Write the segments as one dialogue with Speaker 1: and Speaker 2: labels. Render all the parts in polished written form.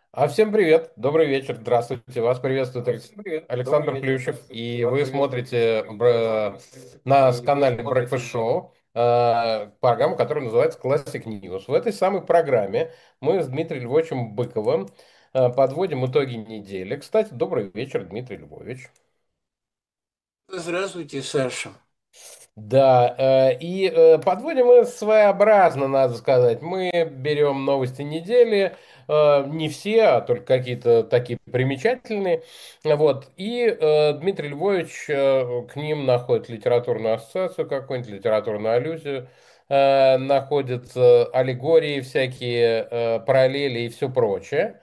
Speaker 1: Всем привет, добрый вечер, здравствуйте, вас приветствует Александр Плющев, и вы смотрите на канале Breakfast Show программу, которая называется Classic News. В этой самой программе мы с Дмитрием Львовичем Быковым подводим итоги недели. Кстати, добрый вечер, Дмитрий Львович.
Speaker 2: Здравствуйте, Саша.
Speaker 1: Да, подводим мы своеобразно, надо сказать. Мы берем новости недели, не все, а только какие-то такие примечательные. Вот. Дмитрий Львович к ним находит литературную ассоциацию какую-нибудь, литературную аллюзию, находит аллегории всякие, параллели и все прочее.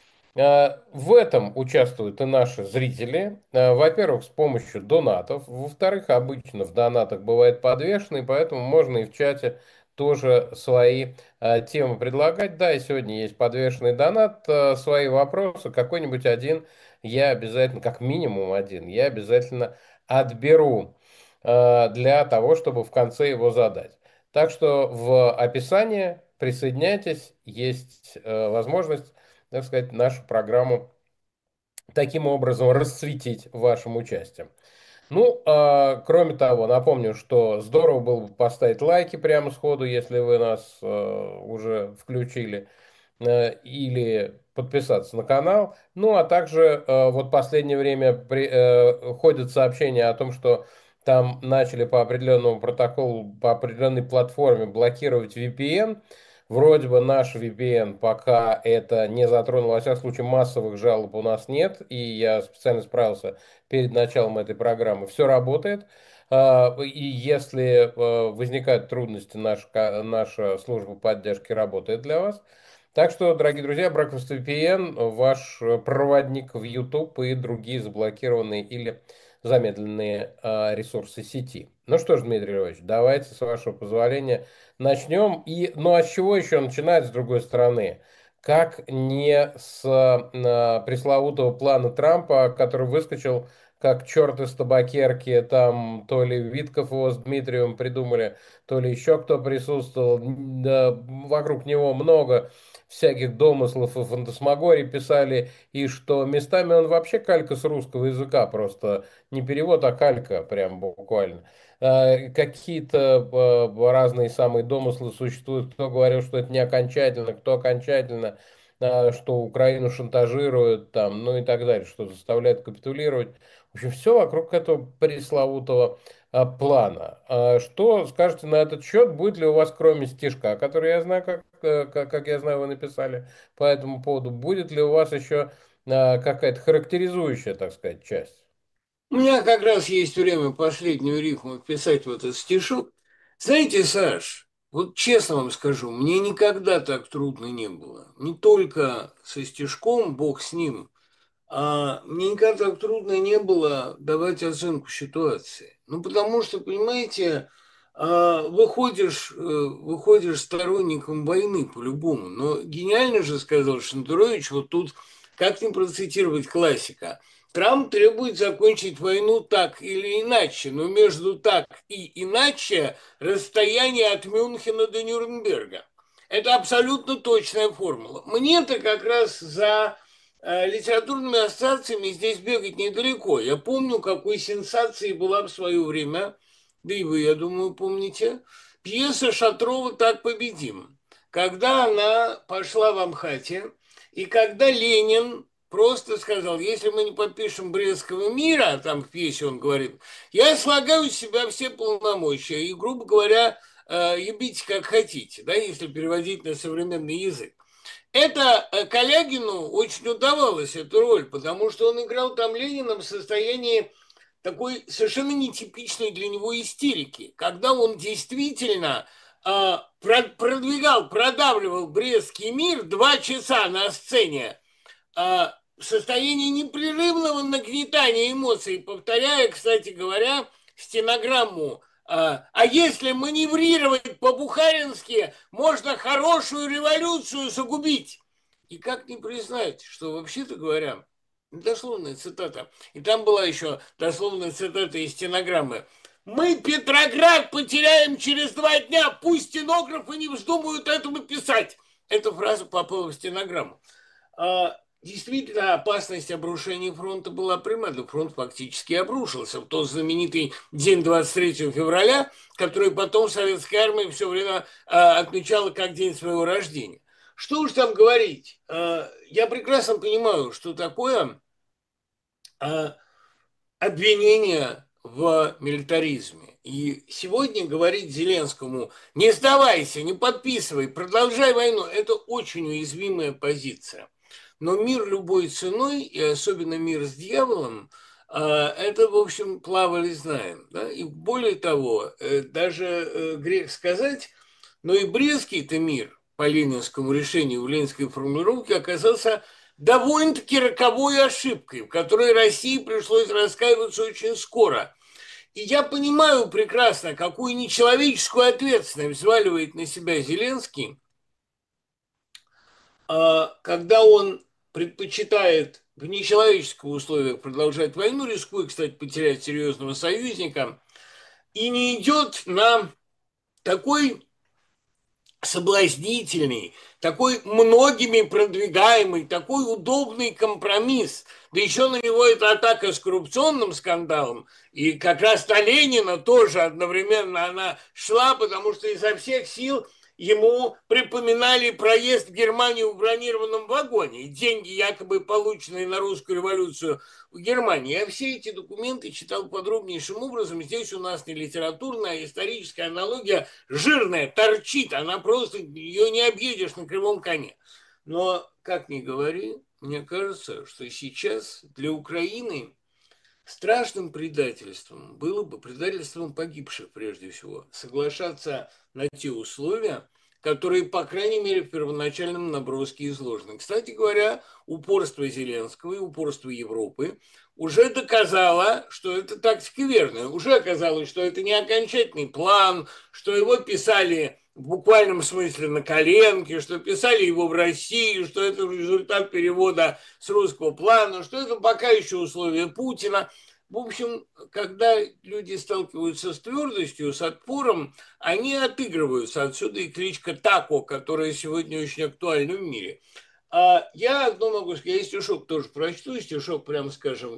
Speaker 1: В этом участвуют и наши зрители. Во-первых, с помощью донатов. Во-вторых, обычно в донатах бывает подвешенный, поэтому можно и в чате тоже свои темы предлагать. Да, и сегодня есть подвешенный донат, свои вопросы, какой-нибудь один я обязательно, как минимум один, я обязательно отберу для того, чтобы в конце его задать. Так что в описании присоединяйтесь, есть возможность, так сказать, нашу программу таким образом расцветить вашим участием. Кроме того, напомню, что здорово было бы поставить лайки прямо сходу, если вы нас уже включили, или подписаться на канал. Ну, а также вот последнее время ходят сообщения о том, что там начали по определенному протоколу, по определенной платформе блокировать VPN. Вроде бы наш VPN пока это не затронул, во всяком случае массовых жалоб у нас нет, и я специально справился перед началом этой программы. Все работает. И если возникают трудности, наша служба поддержки работает для вас. Так что, дорогие друзья, Breakfast VPN, ваш проводник в YouTube и другие заблокированные или замедленные ресурсы сети. Ну что ж, Дмитрий Львович, давайте, с вашего позволения, начнем. А с чего еще начинать, с другой стороны? Как не с пресловутого плана Трампа, который выскочил как черт из табакерки, там то ли Витков его с Дмитрием придумали, то ли еще кто присутствовал. Да, вокруг него много всяких домыслов и фантасмагорий писали, и что местами он вообще калька с русского языка, просто не перевод, а калька, прям буквально. Какие-то разные самые домыслы существуют, кто говорил, что это не окончательно, кто окончательно, что Украину шантажируют, там, ну и так далее, что заставляют капитулировать. В общем, все вокруг этого пресловутого плана. Что скажете на этот счет? Будет ли у вас, кроме стишка, который я знаю, как я знаю, вы написали по этому поводу, будет ли у вас еще какая-то характеризующая, так сказать, часть?
Speaker 2: У меня как раз есть время последнюю рифму вписать в этот стишок. Знаете, Саш, вот честно вам скажу, мне никогда так трудно не было. Не только со стишком, бог с ним, мне никогда так трудно не было давать оценку ситуации. Ну, потому что, понимаете, выходишь сторонником войны по-любому. Но гениально же сказал Шендерович, вот тут, как не процитировать классика, Трамп требует закончить войну так или иначе, но между так и иначе расстояние от Мюнхена до Нюрнберга. Это абсолютно точная формула. Мне-то как раз за литературными ассоциациями здесь бегать недалеко. Я помню, какой сенсацией была в свое время, да и вы, я думаю, помните, пьеса Шатрова «Так победим». Когда она пошла в Амхате, и когда Ленин просто сказал, если мы не подпишем Брестского мира, а там в пьесе он говорит, я слагаю с себя все полномочия и, грубо говоря, ебите как хотите, да, если переводить на современный язык. Это Калягину очень удавалось, эту роль, потому что он играл там Ленина в состоянии такой совершенно нетипичной для него истерики, когда он действительно продавливал Брестский мир 2 часа на сцене в состоянии непрерывного нагнетания эмоций, повторяя, кстати говоря, стенограмму. А если маневрировать по-бухарински, можно хорошую революцию загубить. И как не признать, что вообще-то говоря, дословная цитата, и там была еще дословная цитата из стенограммы, мы Петроград потеряем через 2 дня, пусть стенографы не вздумают этому писать. Эта фраза попала в стенограмму. Действительно, опасность обрушения фронта была пряма, да фронт фактически обрушился в тот знаменитый день 23 февраля, который потом советская армия все время отмечала как день своего рождения. Что уж там говорить, я прекрасно понимаю, что такое а, обвинение в милитаризме. И сегодня говорить Зеленскому: не сдавайся, не подписывай, продолжай войну — это очень уязвимая позиция. Но мир любой ценой, и особенно мир с дьяволом, это, в общем, плавали знаем. Да? И более того, даже грех сказать, но и Брестский-то мир по ленинскому решению, в ленинской формулировке, оказался довольно-таки роковой ошибкой, в которой России пришлось раскаиваться очень скоро. И я понимаю прекрасно, какую нечеловеческую ответственность взваливает на себя Зеленский, когда он предпочитает в нечеловеческих условиях продолжать войну, рискуя, кстати, потерять серьезного союзника, и не идет на такой соблазнительный, такой многими продвигаемый, такой удобный компромисс. Да еще на него эта атака с коррупционным скандалом. И как раз на Ленина тоже одновременно она шла, потому что изо всех сил ему припоминали проезд в Германию в бронированном вагоне и деньги, якобы полученные на русскую революцию в Германии. Я все эти документы читал подробнейшим образом. Здесь у нас не литературная, а историческая аналогия жирная, торчит. Она просто, ее не объедешь на кривом коне. Но, как ни говори, мне кажется, что сейчас для Украины страшным предательством было бы, предательством погибших прежде всего, соглашаться на те условия, которые, по крайней мере, в первоначальном наброске изложены. Кстати говоря, упорство Зеленского и упорство Европы уже доказало, что это тактика верная. Уже оказалось, что это не окончательный план, что его писали в буквальном смысле на коленке, что писали его в России, что это результат перевода с русского плана, что это пока еще условия Путина. В общем, когда люди сталкиваются с твердостью, с отпором, они отыгрываются. Отсюда и кличка Тако, которая сегодня очень актуальна в мире. А я одно могу сказать, я стишок тоже прочту, стишок, прям скажем,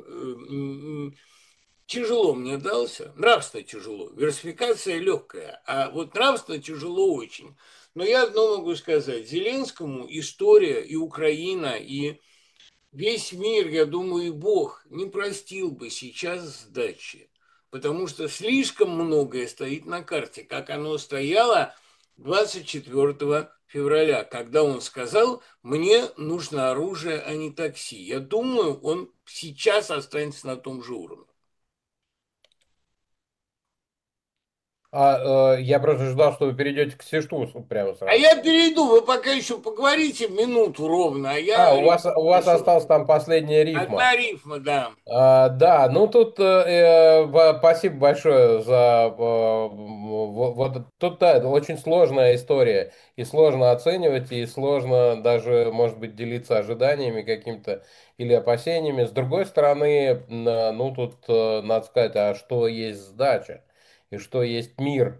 Speaker 2: тяжело мне дался, нравственно тяжело, версификация легкая, а вот нравственно тяжело очень. Но я одно могу сказать, Зеленскому история и Украина, и весь мир, я думаю, и Бог не простил бы сейчас сдачи, потому что слишком многое стоит на карте, как оно стояло 24 февраля, когда он сказал: мне нужно оружие, а не такси. Я думаю, он сейчас останется на том же уровне.
Speaker 1: Я просто ждал, что вы перейдете к Сиштусу прямо
Speaker 2: А
Speaker 1: сразу.
Speaker 2: я перейду, вы пока еще поговорите минуту ровно, а я
Speaker 1: У вас
Speaker 2: пошел.
Speaker 1: осталась там последняя рифма.
Speaker 2: Одна рифма, да.
Speaker 1: Да, ну тут спасибо большое за вот тут да, это очень сложная история, и сложно оценивать, и сложно даже, может быть, делиться ожиданиями какими-то или опасениями. С другой стороны, ну тут надо сказать, а что есть сдача и что есть мир?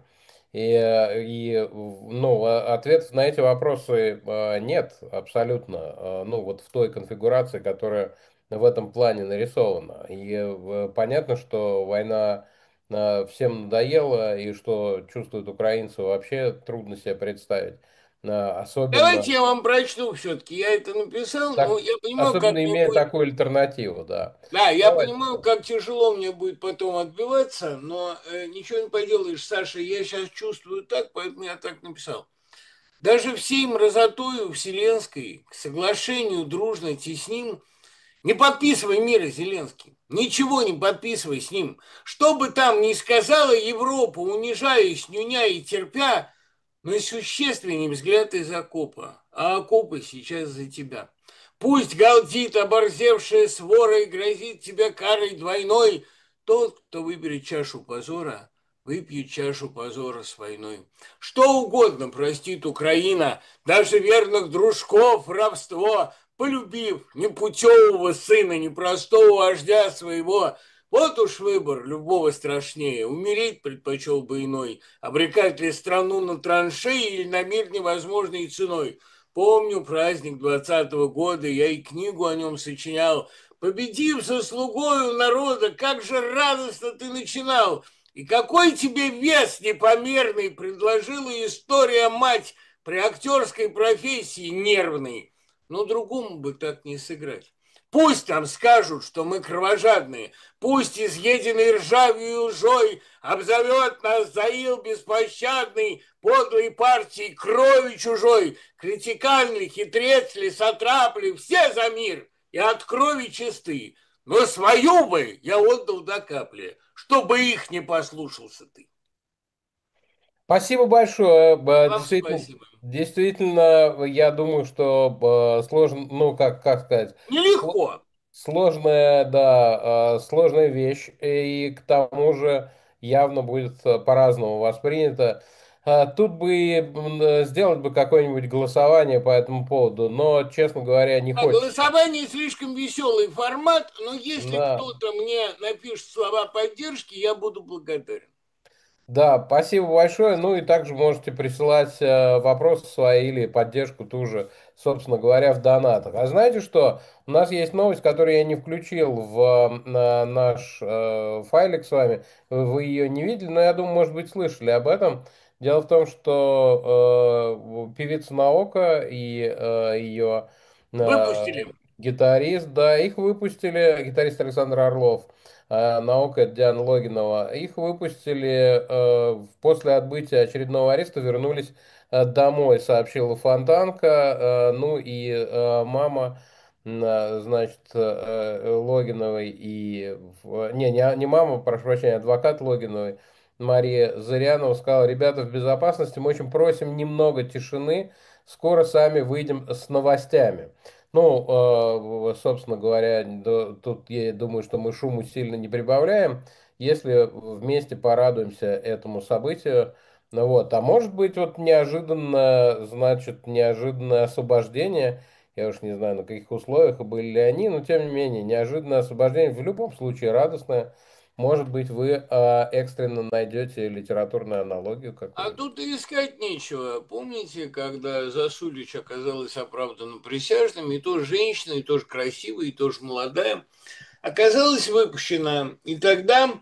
Speaker 1: Ну, ответ на эти вопросы нет, абсолютно. Ну, вот в той конфигурации, которая в этом плане нарисовано. И понятно, что война всем надоела, и что чувствуют украинцы, вообще трудно себе представить. Особенно,
Speaker 2: Давайте я вам прочту все-таки. Я это написал, но
Speaker 1: так,
Speaker 2: я понимаю, как
Speaker 1: особенно
Speaker 2: мне
Speaker 1: имея
Speaker 2: будет.
Speaker 1: такую альтернативу, да.
Speaker 2: Да, я
Speaker 1: Давайте.
Speaker 2: понимаю, как тяжело мне будет потом отбиваться, но ничего не поделаешь, Саша, я сейчас чувствую так, поэтому я так написал. Даже всей мразотою вселенской к соглашению дружно тесним, не подписывай мира, Зеленский. Ничего не подписывай с ним. Что бы там ни сказала Европа, унижаясь, нюня и терпя, но и существенный взгляд из окопа. А окопы сейчас за тебя. Пусть галдит оборзевшая свора и грозит тебе карой двойной. Тот, кто выберет чашу позора, выпьет чашу позора с войной. Что угодно простит Украина, даже верных дружков рабство, полюбив непутевого сына, непростого вождя своего. Вот уж выбор любого страшнее. Умереть предпочел бы иной. Обрекать ли страну на траншеи или на мир невозможной ценой? Помню праздник 20-го года, я и книгу о нем сочинял. Победив за слугою народа, как же радостно ты начинал! И какой тебе вес непомерный предложила история мать при актерской профессии нервной. Но другому бы так не сыграть. Пусть там скажут, что мы кровожадные, пусть изъеденный ржавью и лжой обзовет нас заил беспощадный, подлой партии крови чужой, критикан ли, хитрец ли, сатрап ли, все за мир и от крови чисты. Но свою бы я отдал до капли, чтобы их не послушался ты.
Speaker 1: Спасибо большое.
Speaker 2: Вам
Speaker 1: Действительно,
Speaker 2: спасибо.
Speaker 1: действительно, я думаю, что сложно, ну, как сказать, сло-
Speaker 2: Нелегко.
Speaker 1: сложная, да, сложная вещь, и к тому же явно будет по-разному воспринято. Тут бы сделать бы какое-нибудь голосование по этому поводу, но, честно говоря, не
Speaker 2: А
Speaker 1: хочется.
Speaker 2: голосование слишком веселый формат, но если
Speaker 1: Да.
Speaker 2: кто-то мне напишет слова поддержки, я буду благодарен.
Speaker 1: Да, спасибо большое. Ну и также можете присылать вопросы свои или поддержку ту же, собственно говоря, в донатах. А знаете что? У нас есть новость, которую я не включил в наш файлик с вами. Вы ее не видели, но я думаю, может быть, слышали об этом. Дело в том, что певица Наока и ее
Speaker 2: Выпустили.
Speaker 1: гитарист, да, их выпустили, гитарист Александр Орлов. Наука Диана Логинова. Их выпустили после отбытия очередного ареста, вернулись домой, сообщила Фонтанка. Ну и мама, значит, Логиновой и... не мама, прошу прощения, адвокат Логиновой, Мария Зырянова сказала: ребята в безопасности, мы очень просим немного тишины, скоро сами выйдем с новостями. Ну, собственно говоря, тут я думаю, что мы шуму сильно не прибавляем, если вместе порадуемся этому событию. Ну вот, а может быть, вот неожиданно, значит, неожиданное освобождение, я уж не знаю, на каких условиях и были ли они, но тем не менее, неожиданное освобождение в любом случае радостное. Может быть, вы экстренно найдете литературную аналогию
Speaker 2: А
Speaker 1: какую-нибудь.
Speaker 2: тут и искать нечего. Помните, когда Засулич оказалась оправданным присяжным, и тоже женщина, и тоже красивая, и тоже молодая, оказалась выпущена. И тогда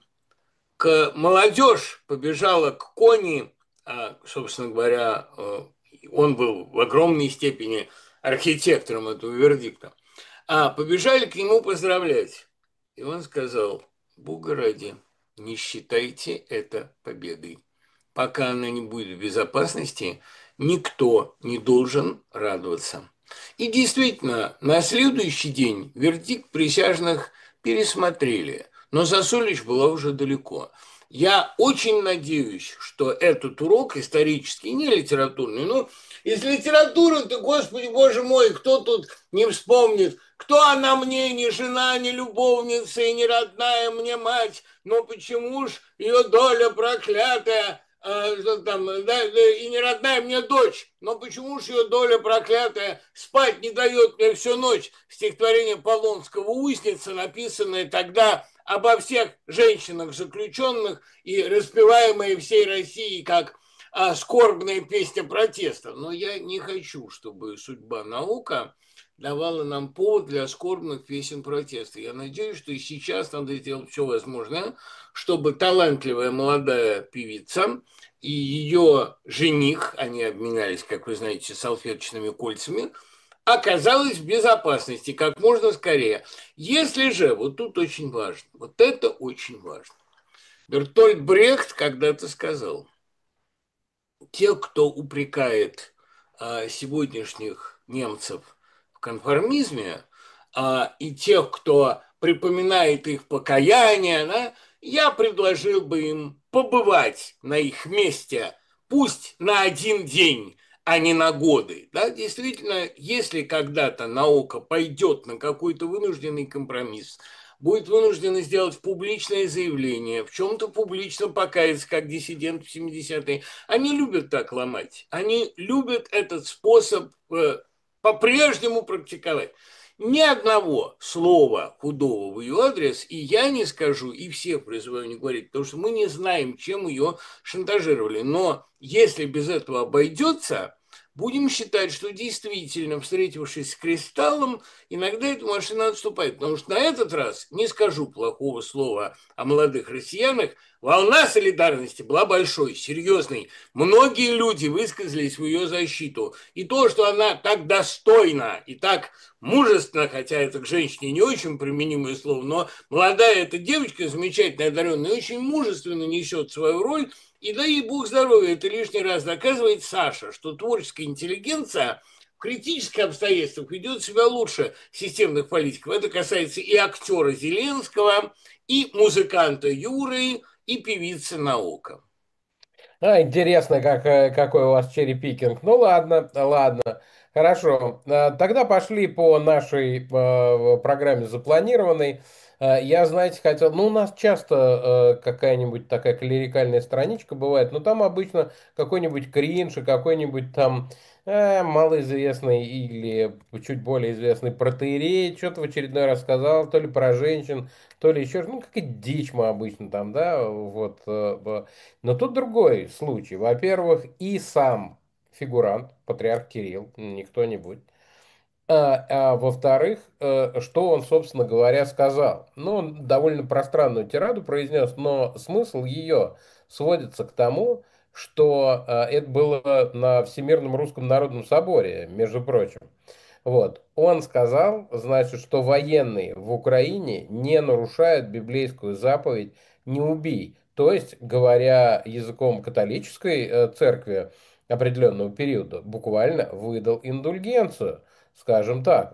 Speaker 2: молодежь побежала к Кони, собственно говоря, он был в огромной степени архитектором этого вердикта, побежали к нему поздравлять. И он сказал: Бога ради, не считайте это победой. Пока она не будет в безопасности, никто не должен радоваться. И действительно, на следующий день вердикт присяжных пересмотрели, но Засулич была уже далеко. Я очень надеюсь, что этот урок исторический, не литературный, ну, из литературы-то, господи, боже мой, кто тут не вспомнит, кто она мне, не жена, не любовница и не родная мне мать, но почему ж ее доля проклятая, что там, да, и не родная мне дочь, но почему ж ее доля проклятая спать не дает мне всю ночь? Стихотворение Полонского «Узница», написанное тогда обо всех женщинах заключенных и распеваемое всей Россией как скорбная песня протеста. Но я не хочу, чтобы судьба наука давала нам повод для скорбных песен протеста. Я надеюсь, что и сейчас надо сделать все возможное, чтобы талантливая молодая певица и ее жених, они обменялись, как вы знаете, салфеточными кольцами, оказалась в безопасности как можно скорее. Если же, вот тут очень важно, вот это очень важно, Бертольд Брехт когда-то сказал: те, кто упрекает сегодняшних немцев в конформизме, и тех, кто припоминает их покаяние, да, я предложил бы им побывать на их месте, пусть на один день, а не на годы. Да? Действительно, если когда-то наука пойдет на какой-то вынужденный компромисс, будет вынуждена сделать публичное заявление, в чем-то публично покаяться, как диссидент в 70-е, они любят так ломать. Они любят этот способ по-прежнему практиковать. Ни одного слова худого в ее адрес, и я не скажу, и всех призываю не говорить, потому что мы не знаем, чем ее шантажировали. Но если без этого обойдется, будем считать, что действительно, встретившись с кристаллом, иногда эта машина отступает. Потому что на этот раз, не скажу плохого слова о молодых россиянах, волна солидарности была большой, серьезной. Многие люди высказались в ее защиту. И то, что она так достойна и так мужественно, хотя это к женщине не очень применимое слово, но молодая эта девочка, замечательно одаренная, очень мужественно несет свою роль, и дай ей бог здоровья, это лишний раз доказывает Саша, что творческая интеллигенция в критических обстоятельствах ведет себя лучше системных политиков. Это касается и актера Зеленского, и музыканта Юры, и певицы Наука.
Speaker 1: Интересно, какой у вас черепикинг. Ну ладно, ладно, хорошо. Тогда пошли по нашей программе запланированной. Я, знаете, хотел, ну у нас часто какая-нибудь такая клерикальная страничка бывает, но там обычно какой-нибудь кринж и какой-нибудь там малоизвестный или чуть более известный протоиерей что-то в очередной раз сказал, то ли про женщин, то ли еще, ну какая дичь мы обычно там, да, вот. Но тут другой случай. Во-первых, и сам фигурант, патриарх Кирилл, не кто-нибудь. Во-вторых, что он, собственно говоря, сказал? Ну, он довольно пространную тираду произнес, но смысл ее сводится к тому, что это было на Всемирном Русском Народном Соборе, между прочим. Вот. Он сказал, значит, что военные в Украине не нарушают библейскую заповедь «не убий». То есть, говоря языком католической церкви определенного периода, буквально выдал индульгенцию, скажем так,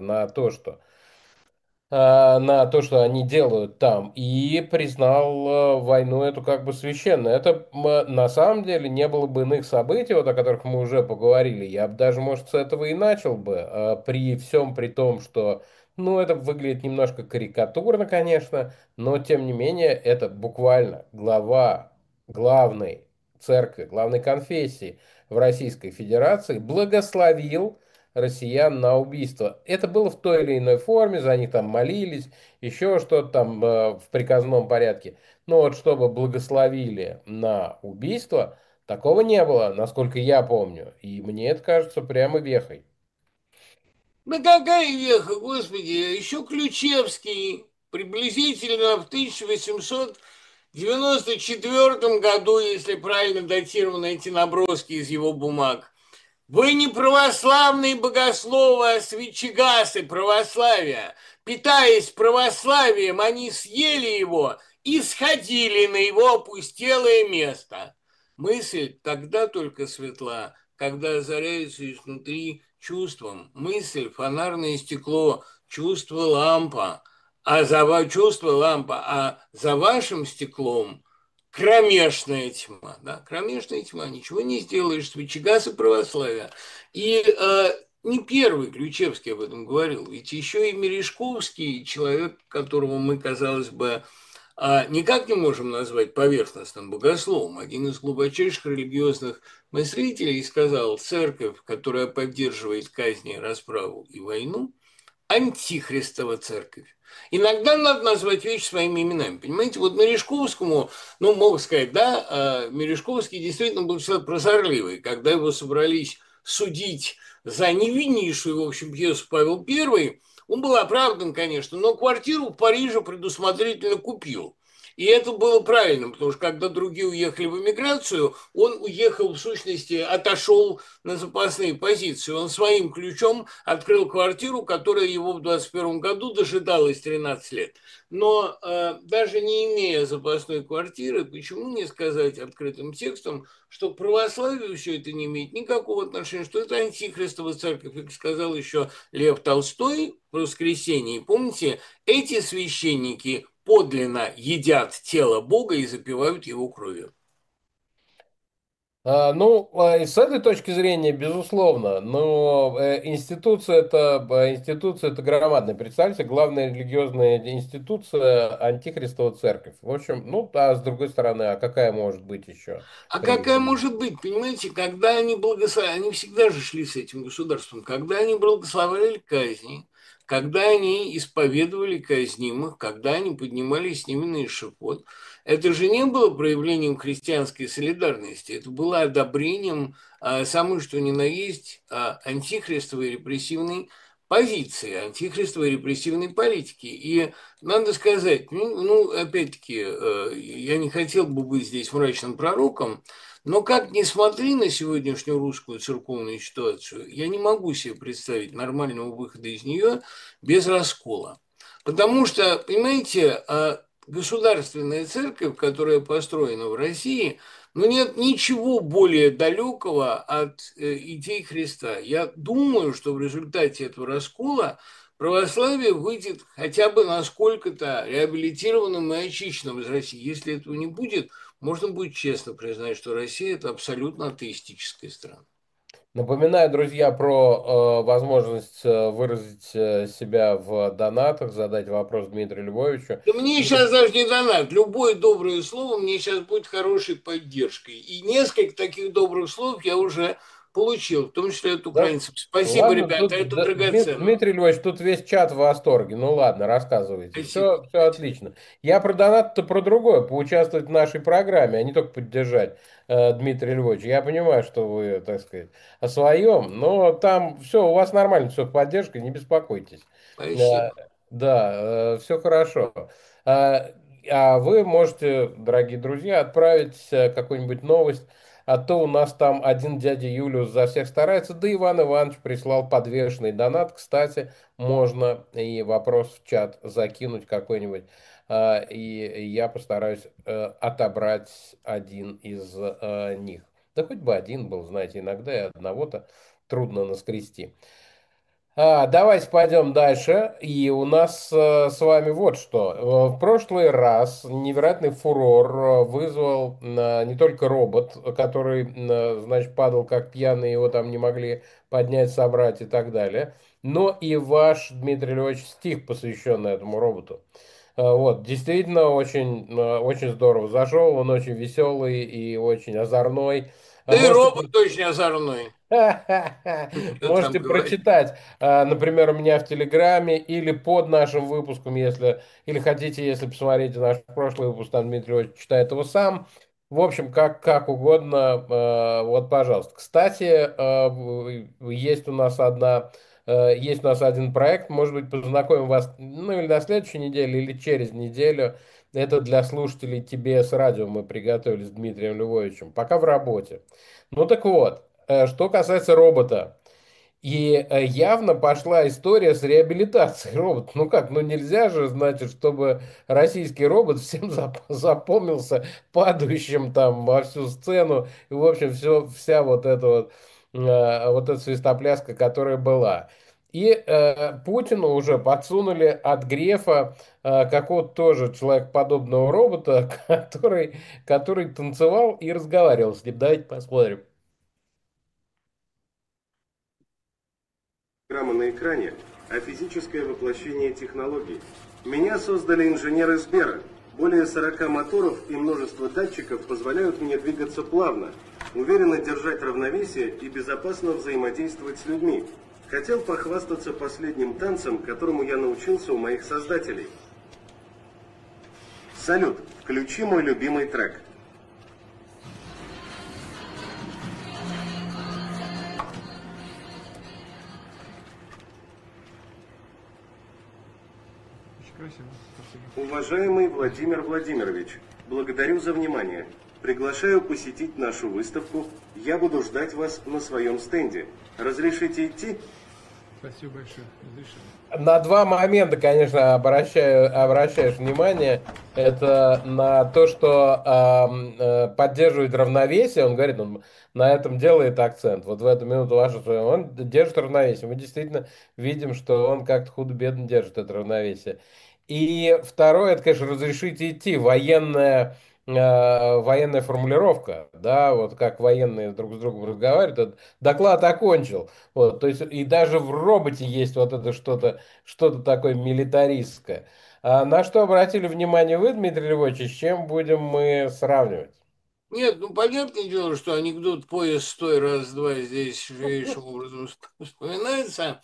Speaker 1: на то, что они делают там, и признал войну эту как бы священной. Это на самом деле не было бы иных событий, вот о которых мы уже поговорили. Я бы даже, может, с этого и начал бы, при всем при том, что, ну, это выглядит немножко карикатурно, конечно, но тем не менее это буквально глава главной церкви, главной конфессии в Российской Федерации благословил россиян на убийство. Это было в той или иной форме, за них там молились, еще что-то там в приказном порядке. Но вот чтобы благословили на убийство, такого не было, насколько я помню. И мне это кажется прямо вехой.
Speaker 2: Да какая веха, господи, еще Ключевский приблизительно в 1894 году, если правильно датированы эти наброски из его бумаг. Вы не православные богословы, а свечегасы православия. Питаясь православием, они съели его и сходили на его опустелое место. Мысль тогда только светла, когда озаряется изнутри чувством. Мысль – фонарное стекло, чувство – лампа, а за вашим стеклом кромешная тьма, да, кромешная тьма, ничего не сделаешь, свечегасы православия. И не первый Ключевский об этом говорил, ведь еще и Мережковский, человек, которого мы, казалось бы, никак не можем назвать поверхностным богословом, один из глубочайших религиозных мыслителей сказал, церковь, которая поддерживает казни, расправу и войну, антихристова церковь. Иногда надо назвать вещи своими именами. Понимаете, вот Мережковскому, ну, мог сказать, да, Мережковский действительно был человек прозорливый. Когда его собрались судить за невиннейшую, в общем, пьесу «Павел I», он был оправдан, конечно, но квартиру в Париже предусмотрительно купил. И это было правильно, потому что когда другие уехали в эмиграцию, он уехал, в сущности, отошел на запасные позиции. Он своим ключом открыл квартиру, которая его в 21 году дожидалась 13 лет. Но даже не имея запасной квартиры, почему не сказать открытым текстом, что к православию все это не имеет никакого отношения, что это антихристова церковь, как сказал еще Лев Толстой в «Воскресенье». Помните, эти священники подлинно едят тело Бога и запивают его кровью.
Speaker 1: Ну, и с этой точки зрения, безусловно, но институция это громадная. Представьте, главная религиозная институция антихристова церковь. В общем, ну, а с другой стороны, а какая может быть еще
Speaker 2: А
Speaker 1: при
Speaker 2: какая может быть, понимаете, когда они благословляли, они всегда же шли с этим государством, когда они благословляли казни, когда они исповедовали казнимых, когда они поднимались с ними на эшафот. Это же не было проявлением христианской солидарности, это было одобрением самой что ни на есть антихристовой репрессивной позиции, антихристовой репрессивной политики. И надо сказать, опять-таки, я не хотел бы быть здесь мрачным пророком, но как ни смотри на сегодняшнюю русскую церковную ситуацию, я не могу себе представить нормального выхода из нее без раскола. Потому что, понимаете, государственная церковь, которая построена в России, ну нет ничего более далекого от идей Христа. Я думаю, что в результате этого раскола православие выйдет хотя бы насколько-то реабилитированным и очищенным из России. Если этого не будет, можно будет честно признать, что Россия – это абсолютно атеистическая страна.
Speaker 1: Напоминаю, друзья, про возможность выразить себя в донатах, задать вопрос Дмитрию Львовичу.
Speaker 2: Да мне сейчас даже не донат. Любое доброе слово мне сейчас будет хорошей поддержкой. И несколько таких добрых слов я уже получил, в том числе от
Speaker 1: Да?
Speaker 2: украинцев. Спасибо,
Speaker 1: Ладно,
Speaker 2: ребята,
Speaker 1: тут
Speaker 2: это драгоценно.
Speaker 1: Дмитрий Львович, тут весь чат в восторге. Ну ладно, рассказывайте.
Speaker 2: Спасибо.
Speaker 1: Все отлично. Я про донат-то про другое, поучаствовать в нашей программе, а не только поддержать Дмитрия Львовича. Я понимаю, что вы, так сказать, о своем, но там все, у вас нормально, все в поддержке, не беспокойтесь. Э,
Speaker 2: Спасибо.
Speaker 1: Да, все хорошо. А а вы можете, дорогие друзья, отправить какую-нибудь новость. А то у нас там один дядя Юлиус за всех старается, да Иван Иванович прислал подвешенный донат. Кстати, можно и вопрос в чат закинуть какой-нибудь, и я постараюсь отобрать один из них. Да хоть бы один был, знаете, иногда и одного-то трудно наскрести. Давайте пойдем дальше. И у нас с вами вот что. В прошлый раз невероятный фурор вызвал не только робот, который, значит, падал как пьяный, его там не могли поднять, собрать и так далее, но и ваш, Дмитрий Львович, стих, посвященный этому роботу. Вот, действительно, очень здорово зашел, он очень веселый и очень озорной.
Speaker 2: Да и
Speaker 1: Можете
Speaker 2: робот очень озорной. Что там
Speaker 1: Можете
Speaker 2: говорить?
Speaker 1: прочитать, например, у меня в Телеграме или под нашим выпуском, если или хотите, если посмотрите наш прошлый выпуск, там Дмитрий Львович читает его сам. В общем, как угодно, вот, пожалуйста. Кстати, есть у нас один проект, может быть, познакомим вас, ну, или на следующей неделе, или через неделю. Это для слушателей TBS радио мы приготовили с Дмитрием Львовичем. Пока в работе. Ну так вот, что касается робота. И явно пошла история с реабилитацией робота. Ну как, ну нельзя же, значит, чтобы российский робот всем запомнился падающим там во всю сцену. И, в общем, вся вот эта свистопляска, которая была. И Путину уже подсунули от Грефа какого-то тоже человекоподобного робота, который танцевал и разговаривал с ним. Давайте посмотрим.
Speaker 3: Программа на экране, а физическое воплощение технологий. Меня создали инженеры Сбера. Более 40 моторов и множество датчиков позволяют мне двигаться плавно, уверенно держать равновесие и безопасно взаимодействовать с людьми. Хотел похвастаться последним танцем, которому я научился у моих создателей. Салют, включи мой любимый трек.
Speaker 4: Очень красиво, спасибо.
Speaker 3: Уважаемый Владимир Владимирович, благодарю за внимание. Приглашаю посетить нашу выставку. Я буду ждать вас на своем стенде. Разрешите идти?
Speaker 4: Спасибо большое. Разрешено.
Speaker 1: На два момента, конечно, обращаешь внимание. Это на то, что поддерживает равновесие. Он говорит, он на этом делает акцент. Вот в эту минуту вашу, он держит равновесие. Мы действительно видим, что он как-то худо-бедно держит это равновесие. И второе, это, конечно, разрешите идти. Военная формулировка, да, вот как военные друг с другом разговаривают, этот доклад окончил. Вот, то есть и даже в роботе есть вот это что-то такое милитаристское. А на что обратили внимание вы, Дмитрий Львович, с чем будем мы сравнивать?
Speaker 2: Нет, ну понятное дело, что анекдот «поезд стой, раз-два» здесь живейшим образом вспоминается.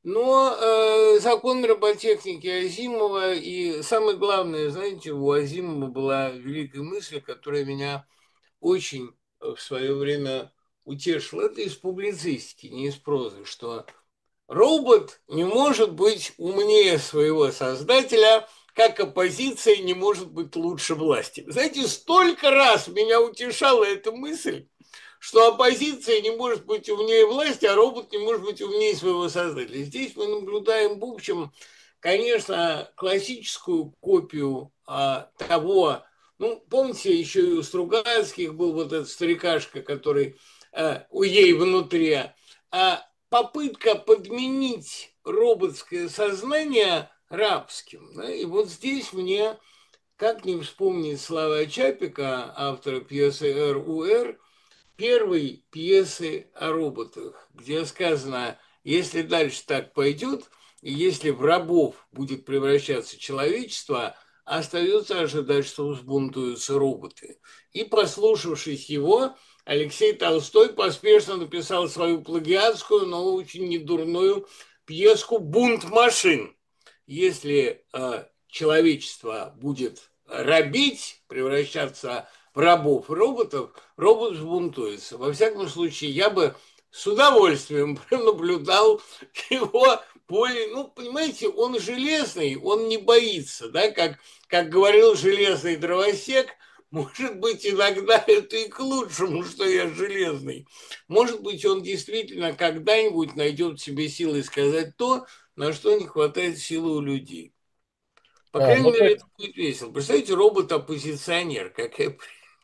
Speaker 2: Но закон роботехники Азимова и самое главное, знаете, у Азимова была великая мысль, которая меня очень в свое время утешила. Это из публицистики, не из прозы, что робот не может быть умнее своего создателя, как оппозиция не может быть лучше власти. Знаете, столько раз меня утешала эта мысль, что оппозиция не может быть умнее власти, а робот не может быть умнее своего создателя. Здесь мы наблюдаем, в общем, конечно, классическую копию того, ну, помните, еще и у Стругацких был вот этот старикашка, который у ей внутри, попытка подменить роботское сознание рабским. Да? И вот здесь мне, как не вспомнить слова Чапика, автора пьесы «РУР», первой пьесы о роботах, где сказано, если дальше так пойдет, и если в рабов будет превращаться человечество, остается ожидать, что взбунтуются роботы. И, послушавшись его, Алексей Толстой поспешно написал свою плагиатскую, но очень недурную пьеску «Бунт машин». Если человечество будет рабить, превращаться в рабов и роботов, робот взбунтуется. Во всяком случае, я бы с удовольствием наблюдал его более, ну, понимаете, он железный, он не боится, да, как говорил железный дровосек, может быть, иногда это и к лучшему, что я железный. Может быть, он действительно когда-нибудь найдет в себе силы сказать то, на что не хватает силы у людей. По крайней
Speaker 1: Ну, то
Speaker 2: мере,
Speaker 1: есть,
Speaker 2: это будет весело. Представляете, робот-оппозиционер, какая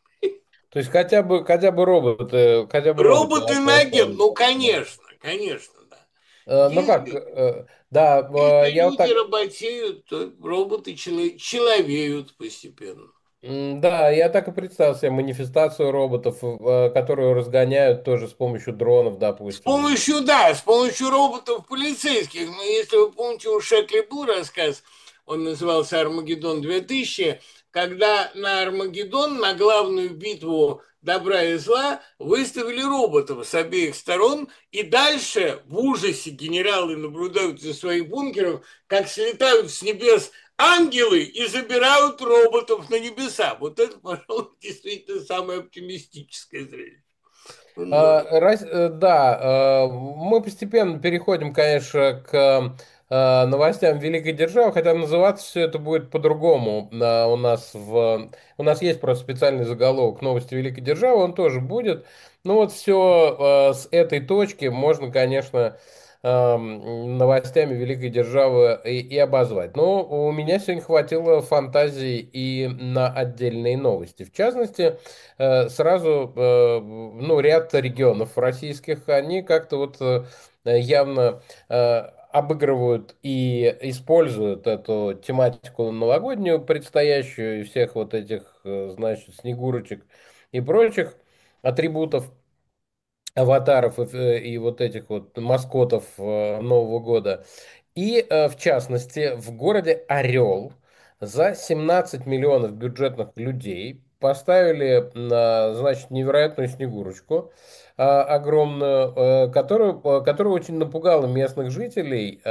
Speaker 1: хотя бы роботы, хотя бы роботы
Speaker 2: робот
Speaker 1: на то
Speaker 2: иноагент,
Speaker 1: оставили.
Speaker 2: ну,
Speaker 1: Да.
Speaker 2: конечно, конечно, да.
Speaker 1: Ну как,
Speaker 2: Если,
Speaker 1: да,
Speaker 2: если
Speaker 1: я вот
Speaker 2: люди
Speaker 1: так.
Speaker 2: работеют, то роботы человеют постепенно.
Speaker 1: Да, я так и представил себе манифестацию роботов, которую разгоняют тоже с помощью дронов,
Speaker 2: С
Speaker 1: допустим.
Speaker 2: помощью, да, с помощью роботов полицейских. Но если вы помните, у Шекли был рассказ, он назывался «Армагеддон-2000», когда на Армагеддон, на главную битву добра и зла, выставили роботов с обеих сторон, и дальше в ужасе генералы наблюдают из своих бункеров, как слетают с небес ангелы и забирают роботов на небеса. Вот это, пожалуй, действительно самое оптимистическое зрелище. Да.
Speaker 1: Да, мы постепенно переходим, конечно, к новостям великой державы, хотя называться все это будет по-другому. У нас есть просто специальный заголовок «Новости великой державы», он тоже будет. Ну вот все с этой точки можно, конечно, новостями великой державы и обозвать. Но у меня сегодня хватило фантазии и на отдельные новости. В частности, сразу, ну, ряд регионов российских, они как-то вот явно обыгрывают и используют эту тематику новогоднюю предстоящую и всех вот этих, значит, снегурочек и прочих атрибутов, аватаров и вот этих вот маскотов Нового года. И, в частности, в городе Орел за 17 миллионов бюджетных людей поставили, значит, невероятную Снегурочку огромную, которая очень напугала местных жителей,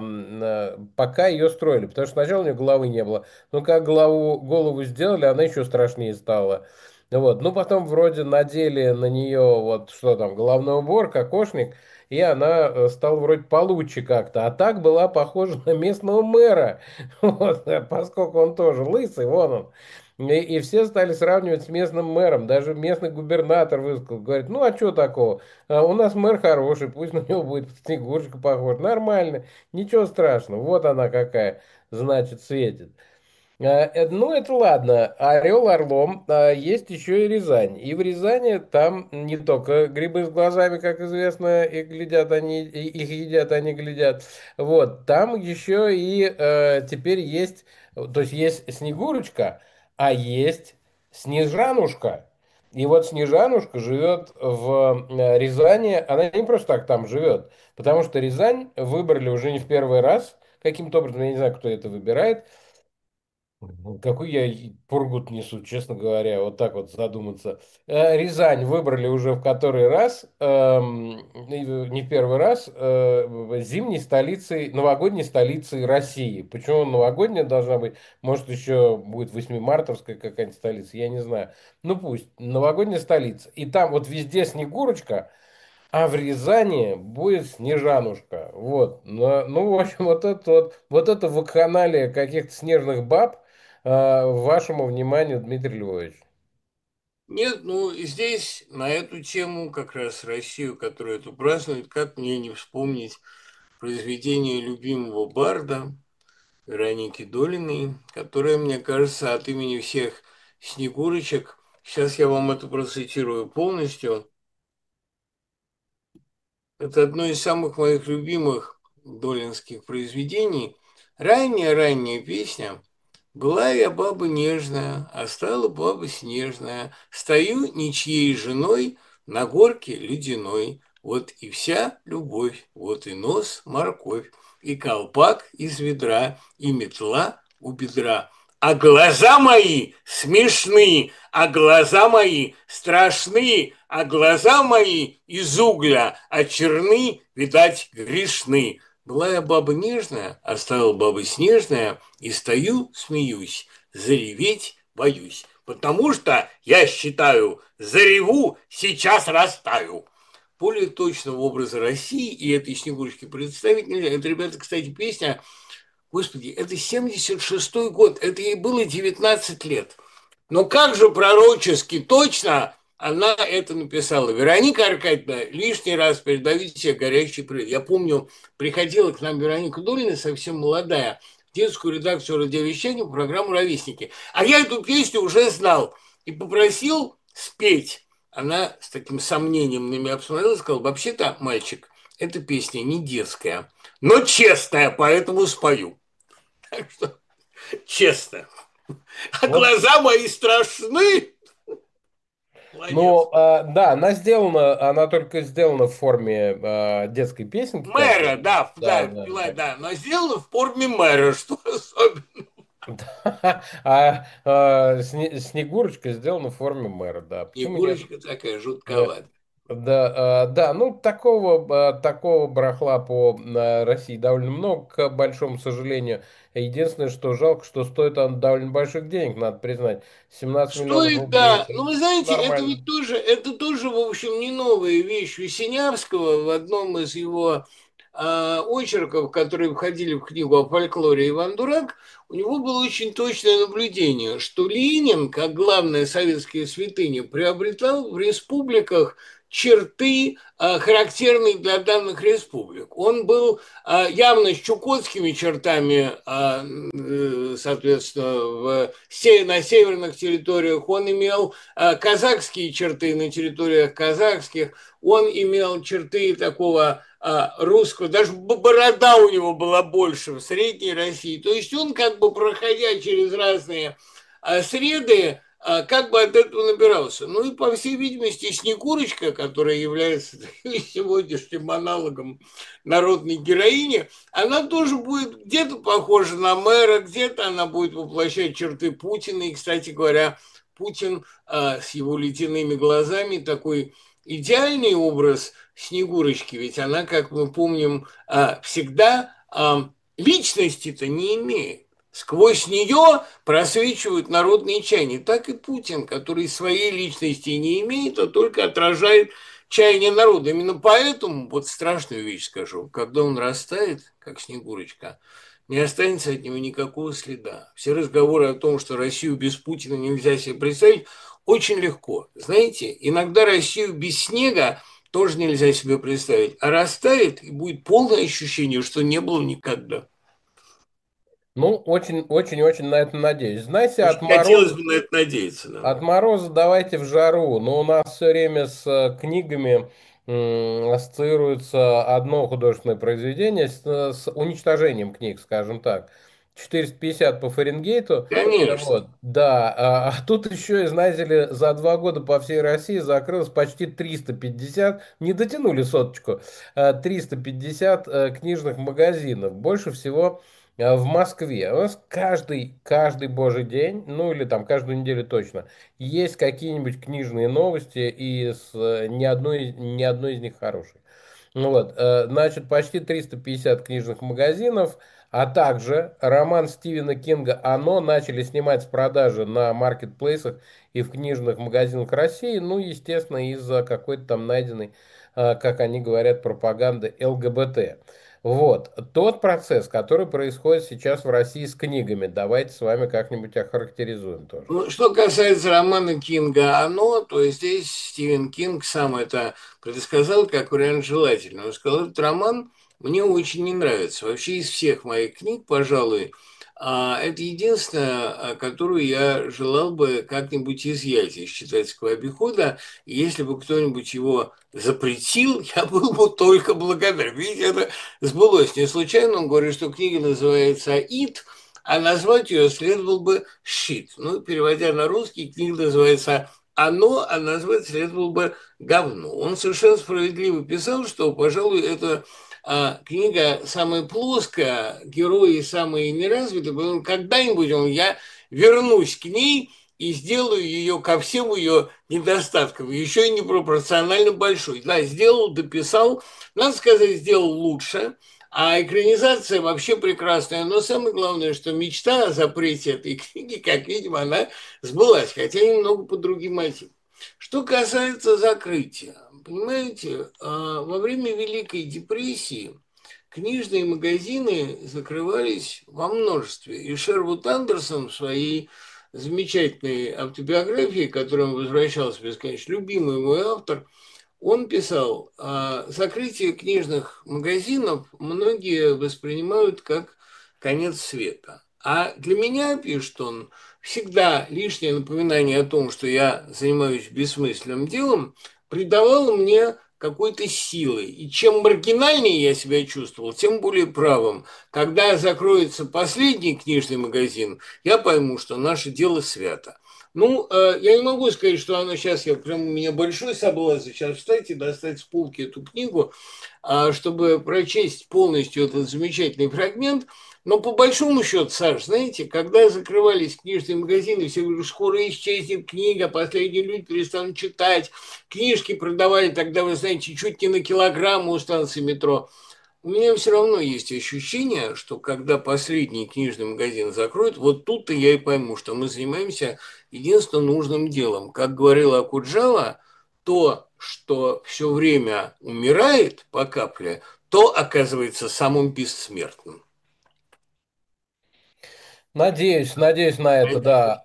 Speaker 1: пока ее строили. Потому что сначала у нее головы не было. Но как голову сделали, она еще страшнее стала. Вот. Ну, потом вроде надели на нее, вот что там, головной убор, кокошник, и она стала вроде получше как-то. А так была похожа на местного мэра, вот, поскольку он тоже лысый, вон он. И все стали сравнивать с местным мэром. Даже местный губернатор высказал, говорит, ну а что такого? У нас мэр хороший, пусть на него будет Снегурочка похож. Нормально, ничего страшного. Вот она какая, значит, светит. Ну, это ладно. Орел орлом, есть еще и Рязань. И в Рязани там не только грибы с глазами, как известно, и глядят они, и их едят, они глядят. Вот, там еще и теперь есть, то есть есть Снегурочка, а есть Снежанушка. И вот Снежанушка живет в Рязани, она не просто так там живет, потому что Рязань выбрали уже не в первый раз, каким-то образом, я не знаю, кто это выбирает, Какой я пургут несу, честно говоря, вот так вот задуматься. Рязань выбрали уже в который раз, не в первый раз, зимней столицей, новогодней столицей России. Почему новогодняя должна быть? Может, еще будет восьмимартовская какая-нибудь столица, я не знаю. Ну пусть, новогодняя столица. И там вот везде Снегурочка, а в Рязани будет Снежанушка. Вот. Ну, в общем, вот это вакханалия каких-то снежных баб, вашему вниманию, Дмитрий Львович.
Speaker 2: Нет, ну здесь на эту тему как раз Россию, которая это празднует, как мне не вспомнить произведение любимого барда Вероники Долиной, которая, мне кажется, от имени всех Снегурочек, сейчас я вам это процитирую полностью, это одно из самых моих любимых долинских произведений. Ранняя-ранняя песня. Была я баба нежная, а стала баба снежная. Стою ничьей женой на горке ледяной. Вот и вся любовь, вот и нос морковь, и колпак из ведра, и метла у бедра. А глаза мои смешны, а глаза мои страшны, а глаза мои из угля, а черны, видать, грешны. Была я баба нежная, а стала баба снежная, и стою, смеюсь, зареветь боюсь. Потому что, я считаю, зареву, сейчас растаю. Более точного образа России и этой Снегурочки представить нельзя. Это, ребята, кстати, песня, господи, это 76-й год, это ей было 19 лет. Но как же пророчески точно она это написала. Вероника Аркадьевна, лишний раз передавите себе горячий привет. Я помню, приходила к нам Вероника Долина, совсем молодая, в детскую редакцию радиовещания по программу «Ровесники». А я эту песню уже знал и попросил спеть. Она с таким сомнением на меня посмотрела и сказала, вообще-то, мальчик, эта песня не детская, но честная, поэтому спою. Так что честно. А
Speaker 1: Вот.
Speaker 2: глаза мои страшны.
Speaker 1: Ну,
Speaker 2: Молодец.
Speaker 1: да, она только сделана в форме детской песенки
Speaker 2: Мэра,
Speaker 1: такой.
Speaker 2: да,
Speaker 1: Да,
Speaker 2: да,
Speaker 1: да,
Speaker 2: пила,
Speaker 1: да.
Speaker 2: да, но сделано в форме мэра, что особенно.
Speaker 1: Снегурочка сделана в форме мэра, да. Почему нет?
Speaker 2: Снегурочка такая
Speaker 1: Да,
Speaker 2: жутковатая.
Speaker 1: да, ну такого барахла по России довольно много, к большому сожалению. Единственное, что жалко, что стоит он довольно больших денег, надо признать. 17 миллионов
Speaker 2: Стоит,
Speaker 1: рублей,
Speaker 2: да.
Speaker 1: это
Speaker 2: Ну, вы знаете,
Speaker 1: нормально.
Speaker 2: это тоже, в общем, не новая вещь у Синявского в одном из его очерков, которые входили в книгу о фольклоре Иван Дурак, у него было очень точное наблюдение, что Ленин, как главная советская святыня, приобретал в республиках черты, характерные для данных республик. Он был явно с чукотскими чертами, соответственно, на северных территориях. Он имел казахские черты на территориях казахских. Он имел черты такого русского, даже борода у него была больше в Средней России. То есть он как бы, проходя через разные среды, как бы от этого набирался. Ну и, по всей видимости, Снегурочка, которая является сегодняшним аналогом народной героини, она тоже будет где-то похожа на мэра, где-то она будет воплощать черты Путина. И, кстати говоря, Путин с его ледяными глазами такой идеальный образ Снегурочки, ведь она, как мы помним, всегда личности-то не имеет. Сквозь нее просвечивают народные чаяния. Так и Путин, который своей личности не имеет, а только отражает чаяние народа. Именно поэтому, вот страшную вещь скажу, когда он растает, как Снегурочка, не останется от него никакого следа. Все разговоры о том, что Россию без Путина нельзя себе представить, очень легко. Знаете, иногда Россию без снега тоже нельзя себе представить. А растает, и будет полное ощущение, что не было никогда.
Speaker 1: Ну, очень на это надеюсь. Знаете,
Speaker 2: Очень хотелось бы на это надеяться, да.
Speaker 1: от мороза давайте в жару, но у нас все время с книгами ассоциируется одно художественное произведение с уничтожением книг, скажем так. 450 по Фаренгейту.
Speaker 2: Конечно.
Speaker 1: Вот, да. А тут еще, и, знаете ли, за 2 года по всей России закрылось почти 350, не дотянули соточку, 350 книжных магазинов. Больше всего В Москве у нас каждый божий день, ну или там каждую неделю точно, есть какие-нибудь книжные новости, и ни одной из них хорошей. Ну вот, значит, почти 350 книжных магазинов, а также роман Стивена Кинга «Оно» начали снимать с продажи на маркетплейсах и в книжных магазинах России, ну, естественно, из-за какой-то там найденной, как они говорят, пропаганды ЛГБТ. Вот, тот процесс, который происходит сейчас в России с книгами, давайте с вами как-нибудь охарактеризуем тоже.
Speaker 2: Ну, что касается романа Кинга «Оно», то здесь Стивен Кинг сам это предсказал как вариант желательный. Он сказал, этот роман мне очень не нравится. Вообще из всех моих книг, пожалуй, это единственная, которую я желал бы как-нибудь изъять из читательского обихода. И если бы кто-нибудь его запретил, я был бы только благодарен. Видите, это сбылось не случайно. Он говорит, что книга называется «Ит», а назвать ее следовало бы «щит». Ну, переводя на русский, книга называется «Оно», а назвать следовало бы «Говно». Он совершенно справедливо писал, что, пожалуй, это книга самая плоская, герои самые неразвитые, поэтому когда-нибудь я вернусь к ней и сделаю ее ко всем ее недостаткам, еще и непропорционально большой. Да, сделал, дописал, надо сказать, сделал лучше, а экранизация вообще прекрасная. Но самое главное, что мечта о запрете этой книги, как видим, она сбылась, хотя немного по другим мотивам. Что касается закрытия, понимаете, во время Великой депрессии книжные магазины закрывались во множестве. И Шервуд Андерсон в своей замечательной автобиографии, к которой он возвращался бесконечно, любимый мой автор, он писал, закрытие книжных магазинов многие воспринимают как конец света. А для меня, пишет он, всегда лишнее напоминание о том, что я занимаюсь бессмысленным делом, придавало мне какой-то силы. И чем маргинальнее я себя чувствовал, тем более правым. Когда закроется последний книжный магазин, я пойму, что наше дело свято. Ну, я не могу сказать, что оно сейчас, прям у меня большой соблазн сейчас встать и достать с полки эту книгу, чтобы прочесть полностью этот замечательный фрагмент. Но по большому счету, Саш, знаете, когда закрывались книжные магазины, все говорили, скоро исчезнет книга, последние люди перестанут читать, книжки продавали тогда, вы знаете, чуть не на килограмм у станции метро. У меня все равно есть ощущение, что когда последний книжный магазин закроют, вот тут-то я и пойму, что мы занимаемся единственно нужным делом. Как говорила Акуджава, то, что все время умирает по капле, то оказывается самым бессмертным.
Speaker 1: Надеюсь на это, да.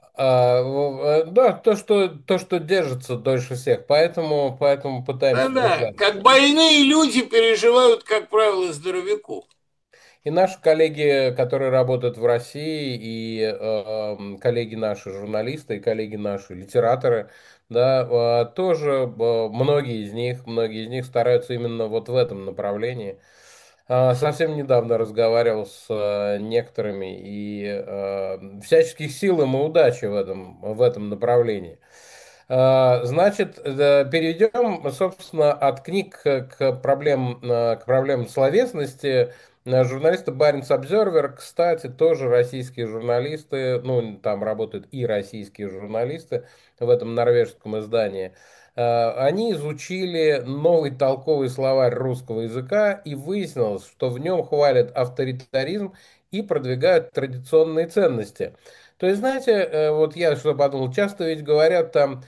Speaker 1: Да, то, что держится дольше всех, поэтому пытаемся
Speaker 2: Да-да,
Speaker 1: держаться.
Speaker 2: как больные люди переживают, как правило, здоровяков.
Speaker 1: И наши коллеги, которые работают в России, и коллеги наши журналисты, и коллеги наши литераторы, да, тоже многие из них стараются именно вот в этом направлении. Совсем недавно разговаривал с некоторыми, и всяческих сил им и удачи в этом направлении. Значит, перейдем, собственно, от книг к проблемам словесности. Журналисты Баренц Обзервер, кстати, тоже российские журналисты, ну, там работают и российские журналисты в этом норвежском издании. Они изучили новый толковый словарь русского языка, и выяснилось, что в нем хвалят авторитаризм и продвигают традиционные ценности. То есть, знаете, вот я что подумал, часто ведь говорят там,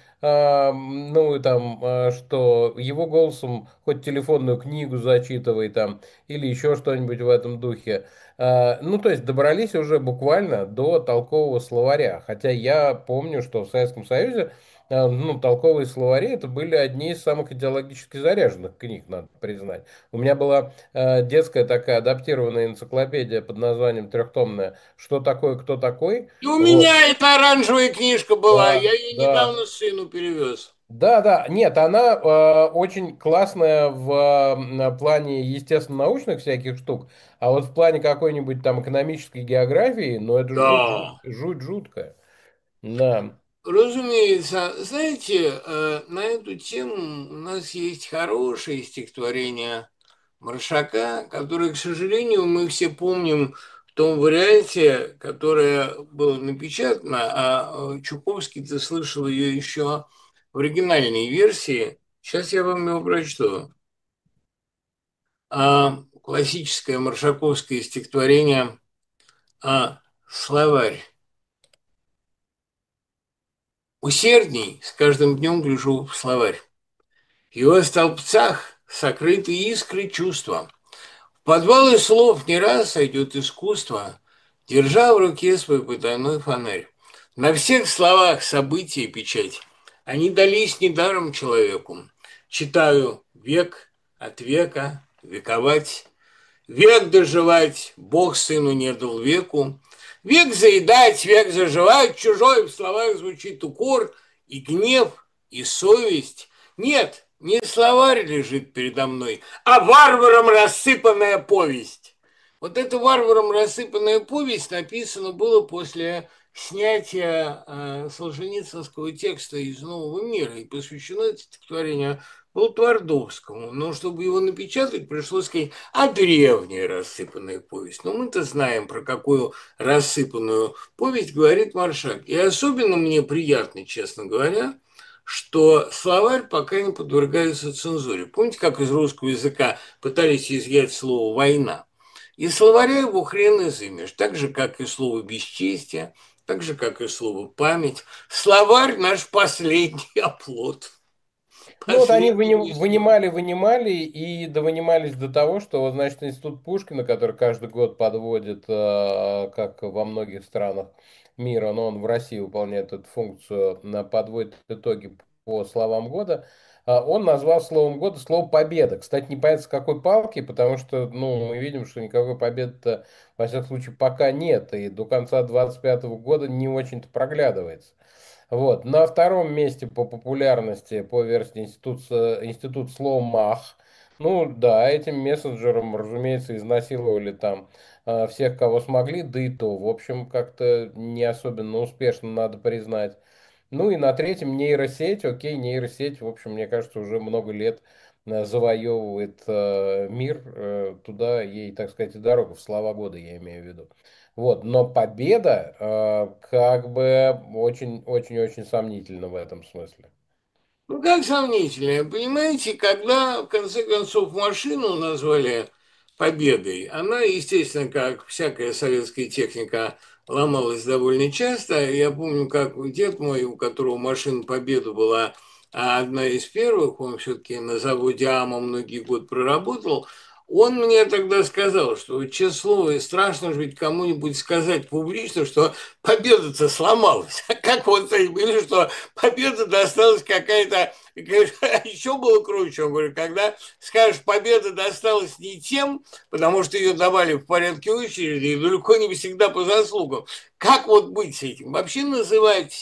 Speaker 1: ну, и там, что его голосом хоть телефонную книгу зачитывай там, или еще что-нибудь в этом духе. Ну, то есть добрались уже буквально до толкового словаря. Хотя я помню, что в Советском Союзе, ну, толковые словари это были одни из самых идеологически заряженных книг, надо признать. У меня была детская такая адаптированная энциклопедия под названием трехтомная «Что такое, кто такой?».
Speaker 2: И у
Speaker 1: Вот.
Speaker 2: меня эта оранжевая книжка была,
Speaker 1: Да,
Speaker 2: я ее
Speaker 1: да.
Speaker 2: недавно сыну перевез.
Speaker 1: Да, да, нет, она очень классная в плане естественно-научных всяких штук, а вот в плане какой-нибудь там экономической географии, ну это
Speaker 2: Да.
Speaker 1: жуть жуткая. Да.
Speaker 2: Разумеется. Знаете, на эту тему у нас есть хорошее стихотворение Маршака, которое, к сожалению, мы все помним том варианте, которое было напечатано, а Чуковский, ты слышал ее еще в оригинальной версии. Сейчас я вам его прочту. Классическое маршаковское стихотворение «Словарь». Усердней с каждым днем гляжу в словарь. В его столбцах сокрыты искры чувства. В подвалы слов не раз сойдет искусство, держа в руке свой потайной фонарь. На всех словах события и печать. Они дались недаром человеку. Читаю век от века, вековать. Век доживать Бог сыну не дал веку. Век заедать, век заживать, чужой в словах звучит укор и гнев, и совесть. Нет, не словарь лежит передо мной, а варваром рассыпанная повесть. Вот эта варваром рассыпанная повесть написана было после снятия Солженицынского текста из «Нового мира» и посвящено это стихотворение был Твардовскому, но чтобы его напечатать, пришлось сказать древняя рассыпанная повесть. Но мы-то знаем, про какую рассыпанную повесть говорит Маршак. И особенно мне приятно, честно говоря, что словарь пока не подвергается цензуре. Помните, как из русского языка пытались изъять слово «война»? И словаря его хрен изымешь, так же, как и слово «бесчестие», так же, как и слово «память». Словарь – наш последний оплот.
Speaker 1: Ну вот они
Speaker 2: Последний несчет.
Speaker 1: вынимали и довынимались до того, что, вот, значит, институт Пушкина, который каждый год подводит, как во многих странах мира, но он в России выполняет эту функцию, подводит итоги по словам года, он назвал словом года слово «победа». Кстати, непонятно с какой палки, потому что, ну, мы видим, что никакой победы-то, во всяком случае, пока нет, и до конца 25 года не очень-то проглядывается. Вот. На втором месте по популярности по версии институт слова МАХ. Ну да, этим мессенджером, разумеется, изнасиловали там всех, кого смогли, да и то, в общем, как-то не особенно успешно, надо признать. Ну и на третьем нейросеть. Окей, нейросеть, в общем, мне кажется, уже много лет завоевывает мир. Туда ей, так сказать, и дорога, в слова года я имею в виду. Вот, но победа как бы очень-очень-очень сомнительна в этом смысле.
Speaker 2: Ну, как сомнительно, понимаете, когда, в конце концов, машину назвали победой, она, естественно, как всякая советская техника, ломалась довольно часто. Я помню, как дед мой, у которого машина «Победа» была одна из первых, он все-таки на заводе АМА многие годы проработал, он мне тогда сказал, что, честное слово, страшно же ведь кому-нибудь сказать публично, что победа-то сломалась. Как вот или что победа досталась какая-то. Еще было круче, он говорит, когда скажешь, победа досталась не тем, потому что ее давали в порядке очереди и далеко не всегда по заслугам. Как вот быть с этим? Вообще называть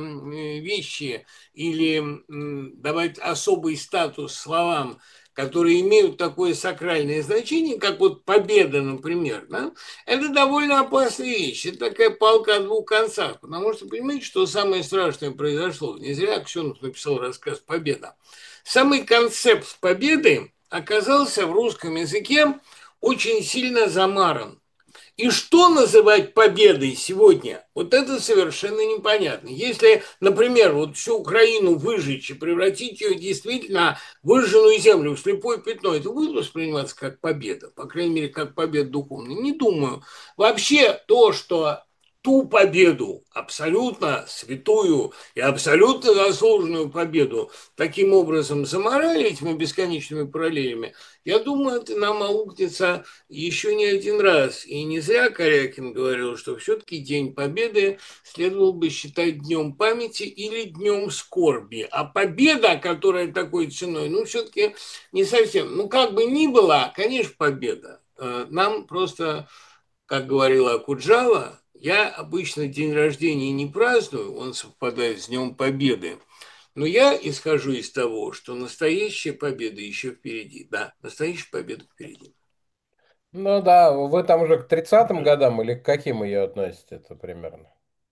Speaker 2: вещи или давать особый статус словам, которые имеют такое сакральное значение, как вот победа, например, да, это довольно опасная вещь. Это такая палка о двух концах. Потому что, понимаете, что самое страшное произошло? Не зря Аксенов написал рассказ «Победа». Самый концепт победы оказался в русском языке очень сильно замаран. И что называть победой сегодня, вот это совершенно непонятно. Если, например, вот всю Украину выжечь и превратить ее действительно в выжженную землю, в слепое пятно, это будет восприниматься как победа, по крайней мере, как победа духовная? Не думаю. Вообще то, что ту победу, абсолютно святую и абсолютно заслуженную победу, таким образом заморали этими бесконечными параллелями, я думаю, это нам аукнется еще не один раз. И не зря Корякин говорил, что все-таки День Победы следовало бы считать днем памяти или днем скорби. А победа, которая такой ценой, ну, все-таки не совсем. Ну, как бы ни было, конечно, победа. Нам просто, как говорила Акуджава, я обычно день рождения не праздную, он совпадает с Днем Победы. Но я исхожу из того, что настоящая победа еще впереди. Да, настоящая победа впереди.
Speaker 1: Ну да, вы там уже к 30-м годам или к каким ее относите это примерно?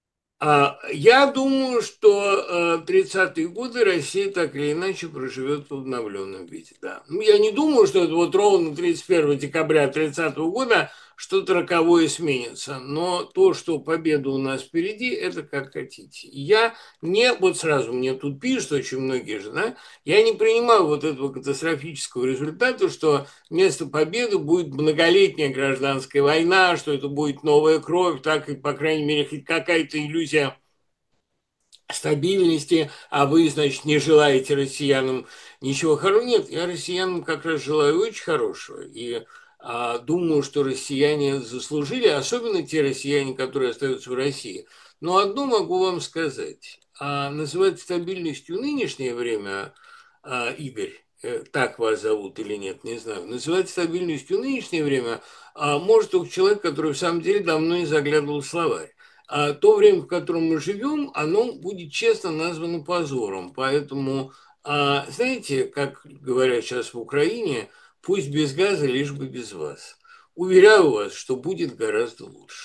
Speaker 2: Я думаю, что 30-е годы Россия так или иначе проживет в обновленном виде. Да. Ну, я не думаю, что это вот ровно 31 декабря 30-го года что-то роковое сменится. Но то, что победа у нас впереди, это как хотите. Я не, вот сразу мне тут пишут очень многие же, да, я не принимаю вот этого катастрофического результата, что вместо победы будет многолетняя гражданская война, что это будет новая кровь, так и, по крайней мере, хоть какая-то иллюзия стабильности, а вы, значит, не желаете россиянам ничего хорошего. Нет, я россиянам как раз желаю очень хорошего. И думаю, что россияне заслужили, особенно те россияне, которые остаются в России. Но одно могу вам сказать. Называть стабильностью нынешнее время, Игорь, так вас зовут или нет, не знаю. Называть стабильностью нынешнее время может только человек, который в самом деле давно не заглядывал в словарь. А то время, в котором мы живем, оно будет честно названо позором. Поэтому, знаете, как говорят сейчас в Украине, пусть без газа, лишь бы без вас. Уверяю вас, что будет гораздо лучше.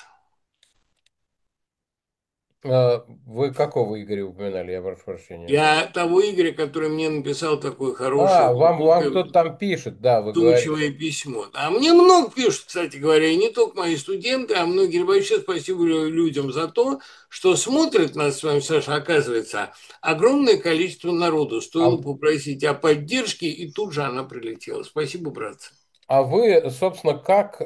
Speaker 1: Вы какого Игоря упоминали? Я прошу прощения.
Speaker 2: Я того Игоря, который мне написал такое хорошее,
Speaker 1: Вам
Speaker 2: глубокое,
Speaker 1: кто-то там пишет, да, вы говорите.
Speaker 2: вдумчивое письмо. А мне много пишут, кстати говоря, и не только мои студенты, а многие. Вообще спасибо людям за то, что смотрят нас с вами, Саша, оказывается, огромное количество народу. Стоило
Speaker 1: А,
Speaker 2: попросить о поддержке, и тут же она прилетела. Спасибо, братцы.
Speaker 1: а вы, собственно,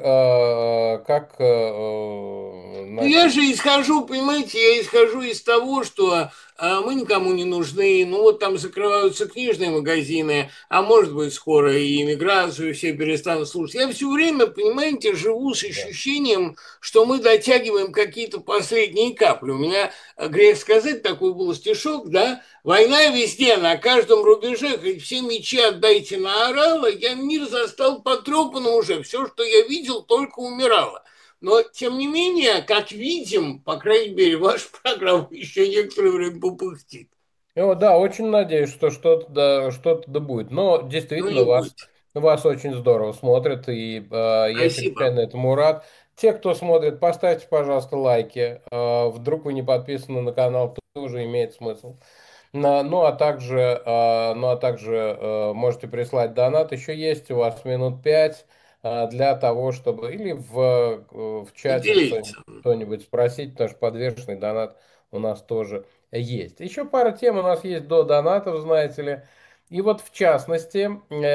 Speaker 2: Ну, я
Speaker 1: значит,
Speaker 2: же исхожу, понимаете, я исхожу из того, что мы никому не нужны, ну вот там закрываются книжные магазины, а может быть скоро и иммиграцию все перестанут слушать. Я все время, понимаете, живу с
Speaker 1: да.
Speaker 2: ощущением, что мы дотягиваем какие-то последние капли. У меня, грех сказать, такой был стишок, да, «Война везде, на каждом рубеже, хоть все мечи отдайте на орала, я мир застал потрепанным уже, все, что я видел, только умирало». Но, тем не менее, как видим, по крайней мере, ваша программа еще некоторое время попыхтит.
Speaker 1: Да, очень надеюсь, что что-то да будет. Но
Speaker 2: Ну,
Speaker 1: действительно,
Speaker 2: не будет.
Speaker 1: вас очень здорово смотрят, и я
Speaker 2: Спасибо.
Speaker 1: чрезвычайно этому рад. Те, кто смотрит, поставьте, пожалуйста, лайки. Вдруг вы не подписаны на канал, тоже имеет смысл. Ну, а также можете прислать донат. Еще есть у вас минут 5 для того, чтобы или в чате
Speaker 2: Поделиться.
Speaker 1: кто-нибудь спросить, потому что подвешенный донат у нас тоже есть. Еще пара тем у нас есть до донатов, знаете ли. И вот в частности,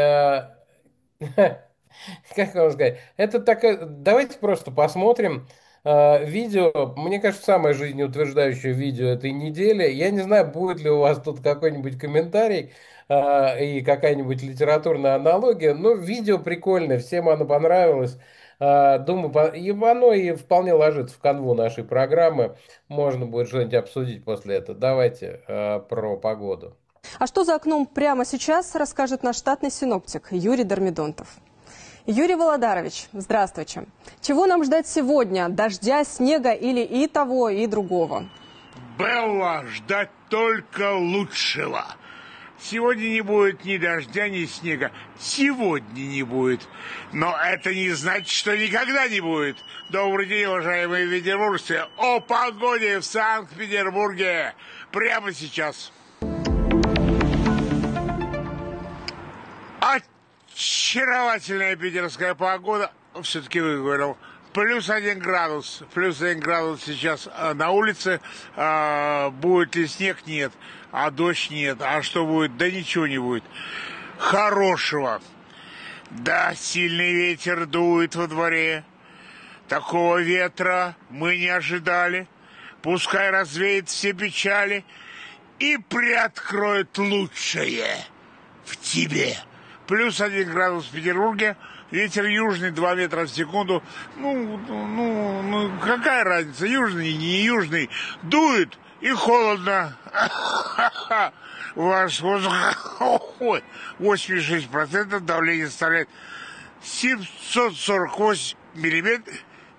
Speaker 1: как вам сказать, это такая, давайте просто посмотрим видео, мне кажется, самое жизнеутверждающее видео этой недели. Я не знаю, будет ли у вас тут какой-нибудь комментарий и какая-нибудь литературная аналогия, но видео прикольное, всем оно понравилось. Думаю, и оно и вполне ложится в канву нашей программы. Можно будет что-нибудь обсудить после этого. Давайте про погоду.
Speaker 5: А что за окном прямо сейчас, расскажет наш штатный синоптик Юрий Дормидонтов. Юрий Володарович, здравствуйте. Чего нам ждать сегодня? Дождя, снега или и того, и другого?
Speaker 6: Белла, ждать только лучшего. Сегодня не будет ни дождя, ни снега. Сегодня не будет. Но это не значит, что никогда не будет. Добрый день, уважаемые петербуржцы. О погоде в Санкт-Петербурге прямо сейчас. Очаровательная питерская погода. Все-таки выговорил. +1 градус. +1 градус сейчас на улице. Будет ли снег? Нет. А дождь? Нет. А что будет? Да ничего не будет. Хорошего. Да, сильный ветер дует во дворе. Такого ветра мы не ожидали. Пускай развеет все печали и приоткроет лучшее в тебе. +1 градус в Петербурге. Ветер южный, 2 метра в секунду. Ну, какая разница, южный, не южный. Дует и холодно. Ваш воздух 86%, давление составляет 748 миллиметров.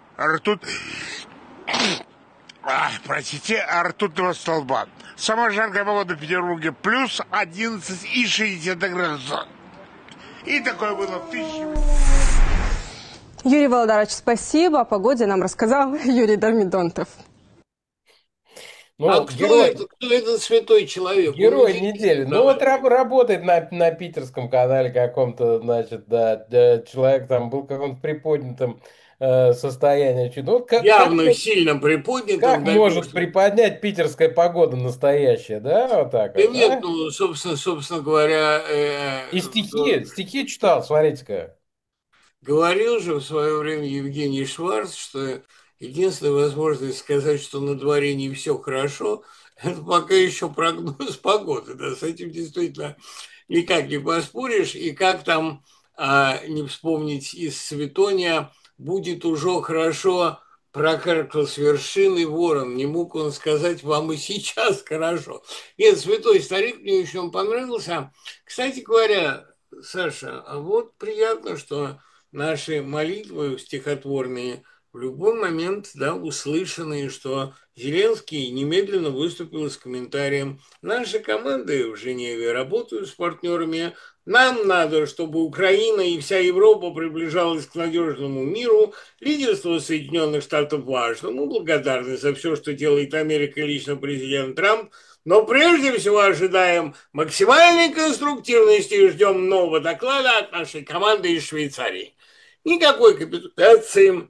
Speaker 6: Ртутного столба. Самая жаркая погода в Петербурге +11,6 градусов. И такое было в 1000.
Speaker 5: Юрий Володарович, спасибо. О погоде нам рассказал Юрий Дормидонтов.
Speaker 2: А
Speaker 1: Ну, герой.
Speaker 2: кто этот святой человек? Он на
Speaker 1: Герой
Speaker 2: деньги
Speaker 1: недели. Ну вот
Speaker 2: зарабатывает.
Speaker 1: работает на питерском канале каком-то, значит, да, человек там был в каком-то приподнятом состоянии. Ну, вот
Speaker 2: Явно сильно приподнятым,
Speaker 1: как
Speaker 2: дай бог,
Speaker 1: может
Speaker 2: что...
Speaker 1: приподнять питерская погода настоящая, да, вот так
Speaker 2: Да
Speaker 1: вот,
Speaker 2: нет,
Speaker 1: а?
Speaker 2: ну, собственно говоря,
Speaker 1: И стихи читал, смотрите-ка.
Speaker 2: говорил же в свое время Евгений Шварц, что единственная возможность сказать, что на дворе не все хорошо, это пока еще прогноз погоды. Да, с этим действительно никак не поспоришь. И как там не вспомнить из Светония, будет уже хорошо, прокаркал с вершины ворон, не мог он сказать вам и сейчас хорошо. Нет, святой старик мне очень понравился. Кстати говоря, Саша, а вот приятно, что наши молитвы стихотворные в любой момент, да, услышанные, что Зеленский немедленно выступил с комментарием: наши команды в Женеве работают с партнерами, нам надо, чтобы Украина и вся Европа приближалась к надежному миру, лидерство Соединенных Штатов важно, мы благодарны за все, что делает Америка и лично президент Трамп, но прежде всего ожидаем максимальной конструктивности и ждем нового доклада от нашей команды из Швейцарии. Никакой капитуляции,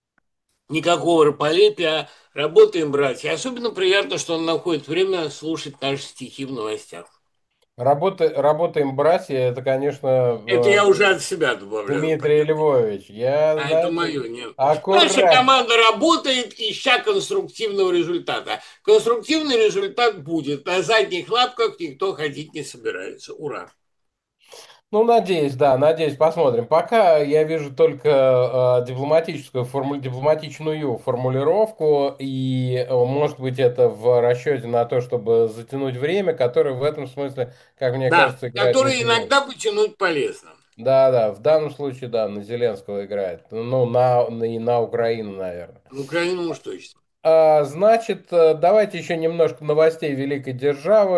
Speaker 2: никакого раболепия. Работаем, братья. Особенно приятно, что он находит время слушать наши стихи в новостях.
Speaker 1: Работаем, братья, это, конечно,
Speaker 2: Это я уже от себя добавляю.
Speaker 1: Дмитрий Львович. Я,
Speaker 2: А это
Speaker 1: знаете,
Speaker 2: мое, нет. Наша
Speaker 1: аккурат.
Speaker 2: команда работает, ища конструктивного результата. Конструктивный результат будет. На задних лапках никто ходить не собирается. Ура!
Speaker 1: Ну, надеюсь, да, надеюсь, посмотрим. Пока я вижу только дипломатичную формулировку, и, может быть, это в расчете на то, чтобы затянуть время, которое в этом смысле, как мне
Speaker 2: Да,
Speaker 1: кажется, играет на
Speaker 2: которые
Speaker 1: Зеленского.
Speaker 2: иногда потянуть полезно.
Speaker 1: Да, да, в данном случае, да, на Зеленского играет. Ну, и на Украину, наверное.
Speaker 2: В Украину уж точно.
Speaker 1: Значит, давайте еще немножко новостей великой державы.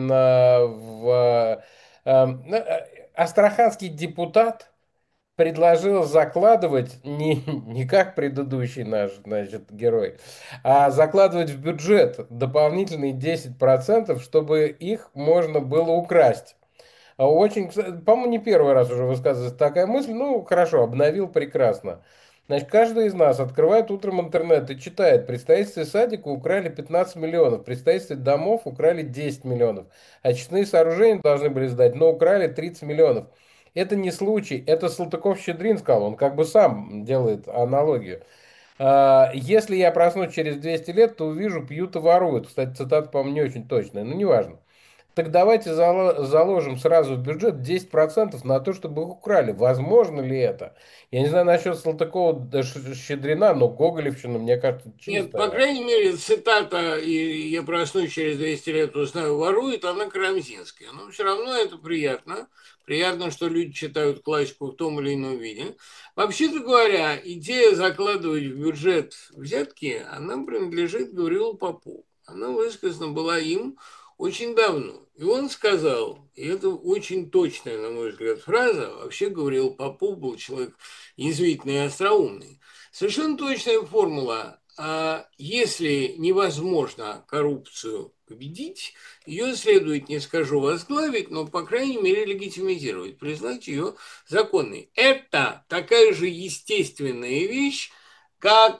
Speaker 1: Астраханский депутат предложил закладывать не как предыдущий наш, значит, герой, а закладывать в бюджет дополнительные 10%, чтобы их можно было украсть. Очень, по-моему, не первый раз уже высказывается такая мысль. Ну, хорошо, обновил, прекрасно. Значит, каждый из нас открывает утром интернет и читает: при строительстве садика украли 15 миллионов, при строительстве домов украли 10 миллионов, очистные сооружения должны были сдать, но украли 30 миллионов. Это не случай, это Салтыков-Щедрин сказал, он как бы сам делает аналогию. Если я проснусь через 200 лет, то увижу: пьют и воруют. Кстати, цитата, по-моему, не очень точная, но неважно. Так давайте заложим сразу в бюджет 10% на то, чтобы их украли. Возможно ли это? Я не знаю насчет Салтыкова да Щедрина, но Гоголевщина, мне кажется,
Speaker 2: Нет, по
Speaker 1: чистая.
Speaker 2: крайней мере, цитата «И я проснусь через 200 лет, узнаю, ворует», она карамзинская. Но все равно это приятно. Приятно, что люди читают классику в том или ином виде. Вообще-то говоря, идея закладывать в бюджет взятки, она принадлежит Гаврилу Попу. Она высказана была им очень давно. И он сказал, и это очень точная, на мой взгляд, фраза, вообще Гаврил Попов был человек язвительный и остроумный. Совершенно точная формула. А если невозможно коррупцию победить, ее следует, не скажу возглавить, но, по крайней мере, легитимизировать, признать ее законной. Это такая же естественная вещь, как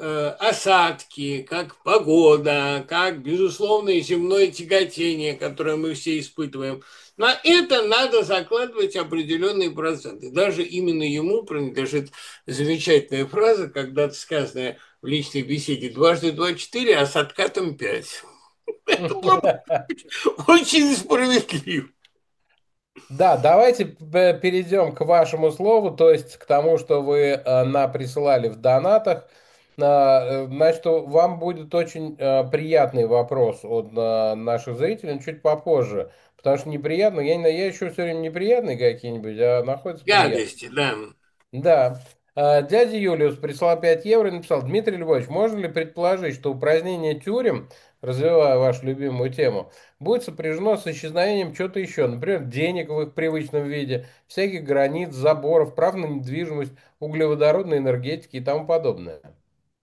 Speaker 2: осадки, как погода, как безусловное земное тяготение, которое мы все испытываем. На это надо закладывать определенные проценты. Даже именно ему принадлежит замечательная фраза, когда-то сказанная в личной беседе: дважды два четыре, а с откатом пять. Это было очень справедливо.
Speaker 1: Да, давайте перейдем к вашему слову, то есть к тому, что вы присылали в донатах. Значит, вам будет очень приятный вопрос от наших зрителей, но чуть попозже. Потому что неприятно, я, не знаю, я еще все время неприятные какие-нибудь, а находятся приятные.
Speaker 2: Гадости, да.
Speaker 1: Да. Дядя Юлиус прислал 5 евро и написал: Дмитрий Львович, можно ли предположить, что упразднение тюрем, развивая вашу любимую тему, будет сопряжено с исчезновением чего-то еще, например, денег в их привычном виде, всяких границ, заборов, прав на недвижимость, углеводородной энергетики и тому подобное?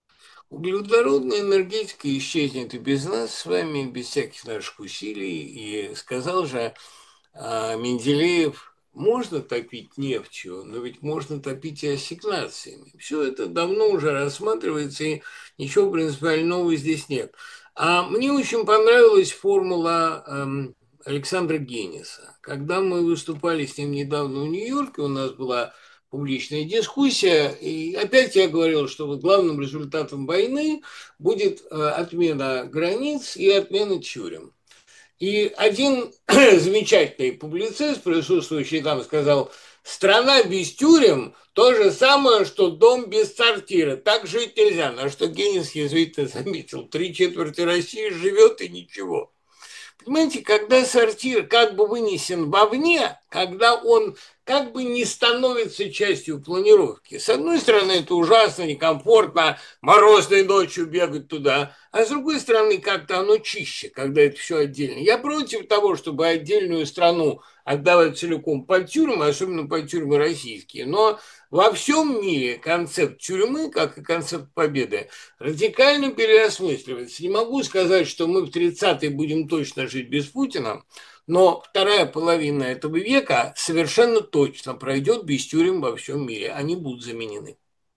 Speaker 2: Углеводородная энергетика исчезнет и без нас с вами, без всяких наших усилий. И сказал же Менделеев, можно топить нефтью, но ведь можно топить и ассигнациями. Все это давно уже рассматривается, и ничего принципиально нового здесь нет. А мне очень понравилась формула Александра Генниса. Когда мы выступали с ним недавно в Нью-Йорке, у нас была публичная дискуссия, и опять я говорил, что вот главным результатом войны будет отмена границ и отмена тюрем. И один замечательный публицист, присутствующий там, сказал, страна без тюрем то же самое, что дом без сортира. Так жить нельзя. На что Генис язвительно заметил, три четверти России живет и ничего. Понимаете, когда сортир как бы вынесен вовне, когда он как бы не становится частью планировки. С одной стороны, это ужасно, некомфортно, морозной ночью бегать туда, а с другой стороны, как-то оно чище, когда это все отдельно. Я против того, чтобы отдельную страну отдавать целиком под тюрьмы, особенно под тюрьмы российские, но во всем мире концепт тюрьмы, как и концепт победы, радикально переосмысливается. Не могу сказать, что мы в 30-е будем точно жить без Путина, но вторая половина этого века совершенно точно пройдет без тюрем во всем мире. Они будут заменены.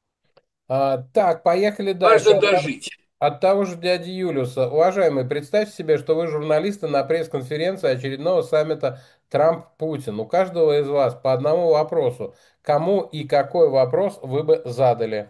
Speaker 1: Так, поехали дальше.
Speaker 2: Важно дожить.
Speaker 1: От того же дяди Юлиуса. Уважаемый, представьте себе, что вы журналисты на пресс-конференции очередного саммита Трамп-Путин. У каждого из вас по одному вопросу. Кому и какой вопрос вы бы задали?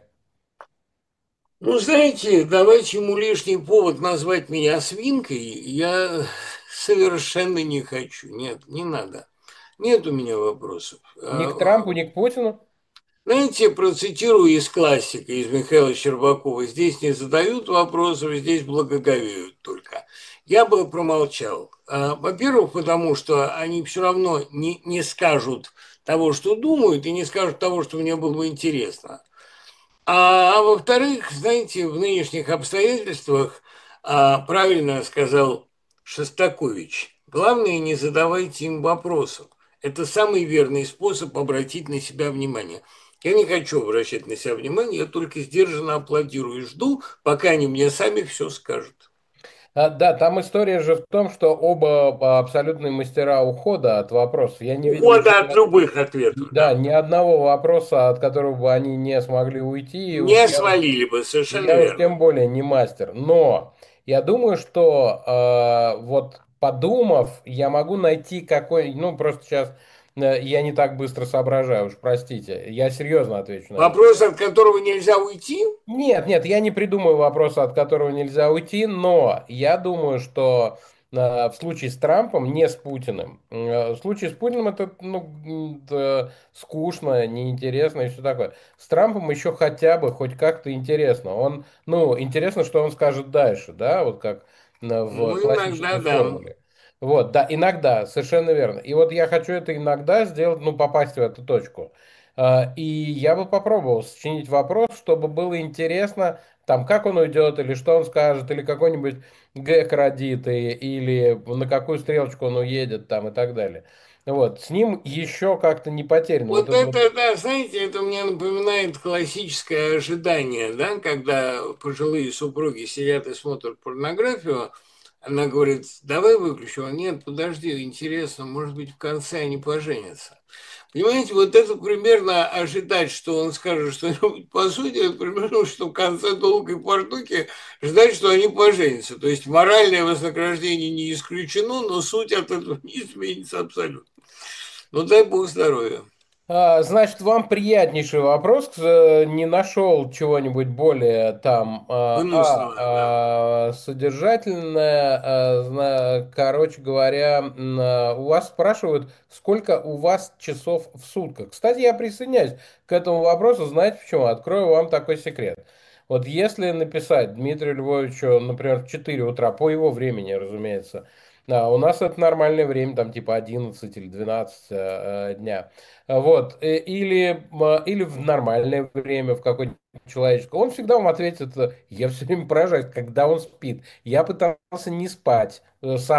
Speaker 2: Ну, знаете, давайте ему лишний повод назвать меня свинкой. Я совершенно не хочу. Нет, не надо. Нет у меня вопросов.
Speaker 1: Ни к Трампу, ни к Путину?
Speaker 2: Знаете, процитирую из классика, из Михаила Щербакова. Здесь не задают вопросов, здесь благоговеют только. Я бы промолчал. Во-первых, потому что они все равно не скажут того, что думают, и не скажут того, что мне было бы интересно. А во-вторых, знаете, в нынешних обстоятельствах правильно сказал Шостакович, главное, не задавайте им вопросов. Это самый верный способ обратить на себя внимание. Я не хочу обращать на себя внимание, я только сдержанно аплодирую и жду, пока они мне сами все скажут.
Speaker 1: Да, там история же в том, что оба абсолютные мастера ухода от вопросов. Я не видел еще
Speaker 2: Ухода от любых ответов,
Speaker 1: да,
Speaker 2: да.
Speaker 1: ни одного вопроса, от которого бы они не смогли уйти. И уж
Speaker 2: Не свалили бы, совершенно
Speaker 1: я уж
Speaker 2: верно.
Speaker 1: тем более не мастер. Но я думаю, что вот подумав, я могу найти какой... Ну, просто сейчас я не так быстро соображаю, уж простите. Я серьезно отвечу на это.
Speaker 2: Вопрос, от которого нельзя уйти,
Speaker 1: Нет, нет, я не придумаю вопроса, от которого нельзя уйти, но я думаю, что в случае с Трампом, не с Путиным, в случае с Путиным это, ну, скучно, неинтересно и все такое. С Трампом еще хотя бы хоть как-то интересно. Он, ну, интересно, что он скажет дальше, да, вот как в
Speaker 2: ну, иногда
Speaker 1: классической
Speaker 2: да.
Speaker 1: формуле. Вот, да, иногда, совершенно верно. И вот я хочу это иногда сделать, ну, попасть в эту точку. И я бы попробовал сочинить вопрос, чтобы было интересно, там, как он уйдет, или что он скажет, или какой-нибудь гэг родит, или на какую стрелочку он уедет, там, и так далее. Вот, с ним еще как-то не потеряно. Вот
Speaker 2: Вот
Speaker 1: это вот.
Speaker 2: это, да, знаете, это мне напоминает классическое ожидание, да, когда пожилые супруги сидят и смотрят порнографию, она говорит, давай выключу, а нет, подожди, интересно, может быть, в конце они поженятся. Понимаете, вот это примерно ожидать, что он скажет что-нибудь по сути, это примерно, что в конце долгой порнухи ждать, что они поженятся. То есть моральное вознаграждение не исключено, но суть от этого не изменится абсолютно. Ну, дай бог здоровья.
Speaker 1: Значит, вам приятнейший вопрос. Не нашел чего-нибудь более там
Speaker 2: Гнусного, да.
Speaker 1: содержательное. Короче говоря, у вас спрашивают, сколько у вас часов в сутках. Кстати, я присоединяюсь к этому вопросу. Знаете почему? Открою вам такой секрет. Вот если написать Дмитрию Львовичу, например, в 4 утра, по его времени, разумеется, у нас это нормальное время, там типа 11 или 12 дня. Вот, или в нормальное время, в какое-нибудь человеческое. Он всегда вам ответит, я все время поражаюсь, когда он спит. Я пытался не спать сам.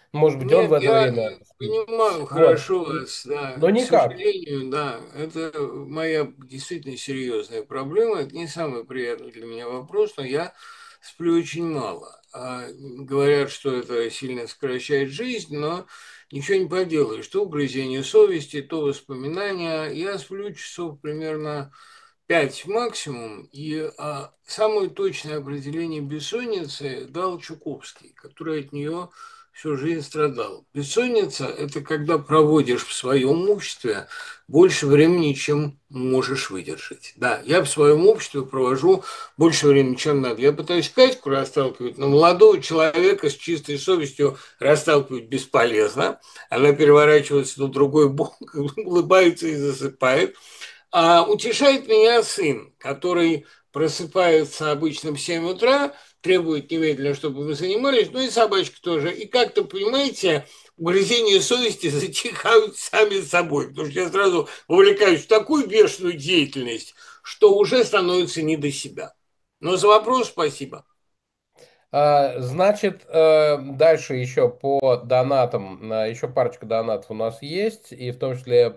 Speaker 1: Может быть, он в
Speaker 2: Нет,
Speaker 1: это
Speaker 2: я
Speaker 1: время спит.
Speaker 2: понимаю
Speaker 1: Вот.
Speaker 2: хорошо вас, да.
Speaker 1: Но
Speaker 2: К
Speaker 1: никак.
Speaker 2: сожалению, да, это моя действительно серьезная проблема. Это не самый приятный для меня вопрос, но я сплю очень мало. Говорят, что это сильно сокращает жизнь, но ничего не поделаешь. То угрызение совести, то воспоминания. Я сплю часов примерно 5 максимум, и самое точное определение бессонницы дал Чуковский, который от нее всю жизнь страдал. Бессонница – это когда проводишь в своем обществе больше времени, чем можешь выдержать. Да, я в своем обществе провожу больше времени, чем надо. Я пытаюсь Катьку расталкивать, но молодого человека с чистой совестью расталкивать бесполезно. Она переворачивается на другой бок, улыбается и засыпает. А утешает меня сын, который просыпается обычно в 7 утра, требует немедленно, чтобы мы занимались, ну и собачка тоже. И как-то, понимаете, угрызения совести затихают сами собой, потому что я сразу вовлекаюсь в такую бешеную деятельность, что уже становится не до себя. Но за вопрос спасибо.
Speaker 1: Значит, дальше еще по донатам, еще парочка донатов у нас есть, и в том числе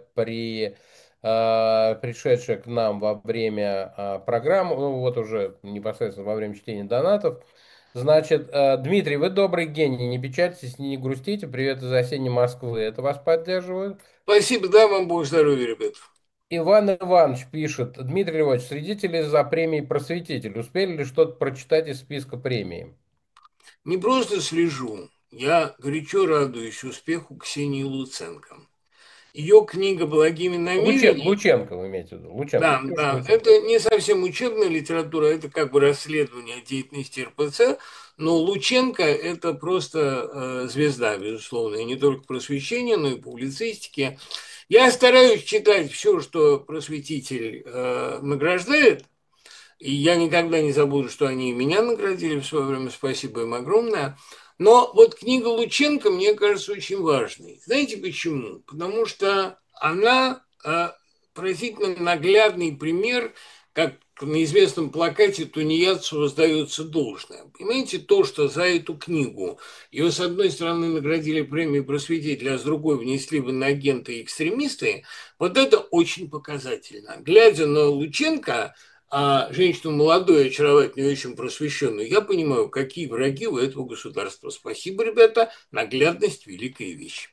Speaker 1: пришедшие к нам во время программы, ну вот уже непосредственно во время чтения донатов. Значит, Дмитрий, вы добрый гений, не печальтесь, не грустите, привет из осенней Москвы, это вас поддерживают.
Speaker 2: Спасибо, дай вам Бог здоровья, ребят.
Speaker 1: Иван Иванович пишет, Дмитрий Львович, следите ли за премией «Просветитель», успели ли что-то прочитать из списка премии?
Speaker 2: Не просто слежу, я горячо радуюсь успеху Ксении Луценко. Ее книга «Благими намерениями».
Speaker 1: Лученко вы имеете в виду, Лученко,
Speaker 2: Да,
Speaker 1: Ксюша
Speaker 2: да,
Speaker 1: Лученко.
Speaker 2: это не совсем учебная литература, это как бы расследование деятельности РПЦ, но Лученко – это просто звезда, безусловно, и не только просвещения, но и публицистики. Я стараюсь читать все, что просветитель награждает, и я никогда не забуду, что они меня наградили в свое время, спасибо им огромное. Но вот книга Лученко мне кажется очень важной. Знаете почему? Потому что она поразительно наглядный пример, как на известном плакате тунеядцу воздается должное. Понимаете, то, что за эту книгу ее, с одной стороны, наградили премией просветителя, а с другой внесли в иноагенты и экстремисты, вот это очень показательно. Глядя на Лученко, женщину молодую, очаровательную и очень просвещенную, я понимаю, какие враги у этого государства. Спасибо, ребята, наглядность – великая вещь.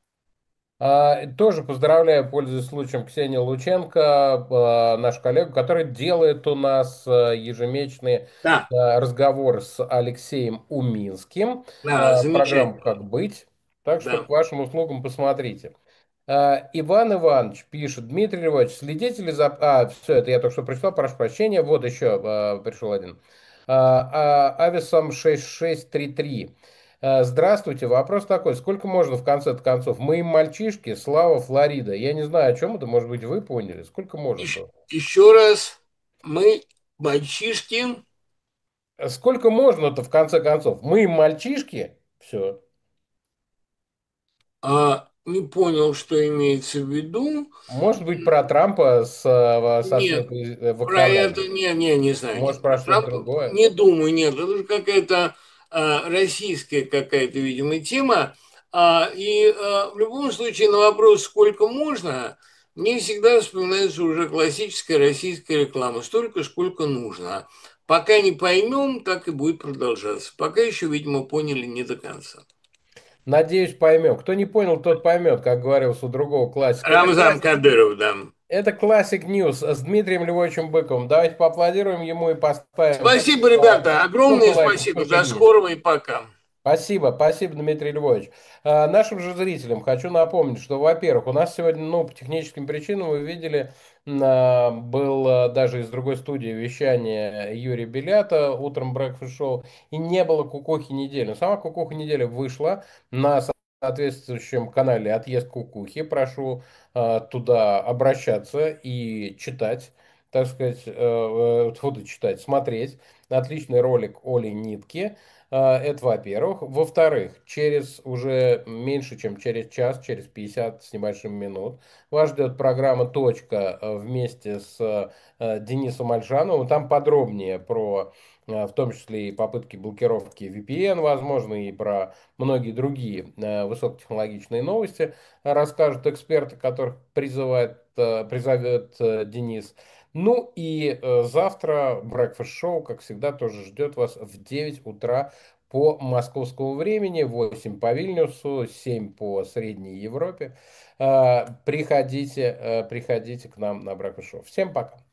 Speaker 1: Тоже поздравляю, пользуясь случаем, Ксению Лученко, нашу коллегу, который делает у нас ежемесячные
Speaker 2: Да,
Speaker 1: разговоры с Алексеем Уминским,
Speaker 2: да,
Speaker 1: программу
Speaker 2: замечательно.
Speaker 1: «Как быть». Так что
Speaker 2: Да.
Speaker 1: к вашим услугам посмотрите. Иван Иванович пишет, Дмитрий Львович, следите ли за... все, это я только что прочитал, прошу прощения. Вот еще пришел один. Ависом 6633. Здравствуйте, вопрос такой, сколько можно в конце концов? Мы им мальчишки, Слава, Флорида. Я не знаю, о чем это, может быть, вы поняли. Сколько можно-то?
Speaker 2: Еще раз, мы мальчишки.
Speaker 1: Сколько можно-то в конце концов? Мы им мальчишки, все.
Speaker 2: Не понял, что имеется в виду.
Speaker 1: Может быть, про Трампа со
Speaker 2: Нет,
Speaker 1: сметой в
Speaker 2: про это
Speaker 1: октагоне.
Speaker 2: не знаю,
Speaker 1: Может,
Speaker 2: нет.
Speaker 1: про
Speaker 2: Про
Speaker 1: что-то
Speaker 2: Трампа
Speaker 1: другое.
Speaker 2: не думаю, нет. Это же какая-то российская какая-то, видимо, тема. В любом случае на вопрос, сколько можно, мне всегда вспоминается уже классическая российская реклама. Столько, сколько нужно. Пока не поймем, так и будет продолжаться. Пока еще, видимо, поняли не до конца.
Speaker 1: Надеюсь, поймем. Кто не понял, тот поймет, как говорилось у другого классика.
Speaker 2: Рамзан Кадыров, да.
Speaker 1: Это классик Ньюс с Дмитрием Львовичем Быковым. Давайте поаплодируем ему и поставим
Speaker 2: Спасибо, ребята.
Speaker 1: столько
Speaker 2: Огромное
Speaker 1: лайков,
Speaker 2: спасибо.
Speaker 1: сколько
Speaker 2: До
Speaker 1: есть.
Speaker 2: скорого и пока.
Speaker 1: Спасибо, спасибо, Дмитрий Львович. Нашим же зрителям хочу напомнить, что, во-первых, у нас сегодня, ну, по техническим причинам, вы видели, был даже из другой студии вещание Юрия Белята, утром Breakfast Show, и не было кукухи недели. Но сама кукуха недели вышла на соответствующем канале «Отъезд кукухи». Прошу туда обращаться и читать. так сказать, буду читать, смотреть. Отличный ролик Оли Нитки. Это во-первых. Во-вторых, через уже меньше, чем через час, через 50 с небольшим минут, вас ждет программа «Точка» вместе с Денисом Альшановым. Там подробнее про, в том числе и попытки блокировки VPN, возможно, и про многие другие высокотехнологичные новости расскажут эксперты, которых призовет Денис. Ну и завтра Breakfast Show, как всегда, тоже ждет вас в 9 утра по московскому времени, 8 по Вильнюсу, 7 по Средней Европе. Приходите к нам на Breakfast Show. Всем пока.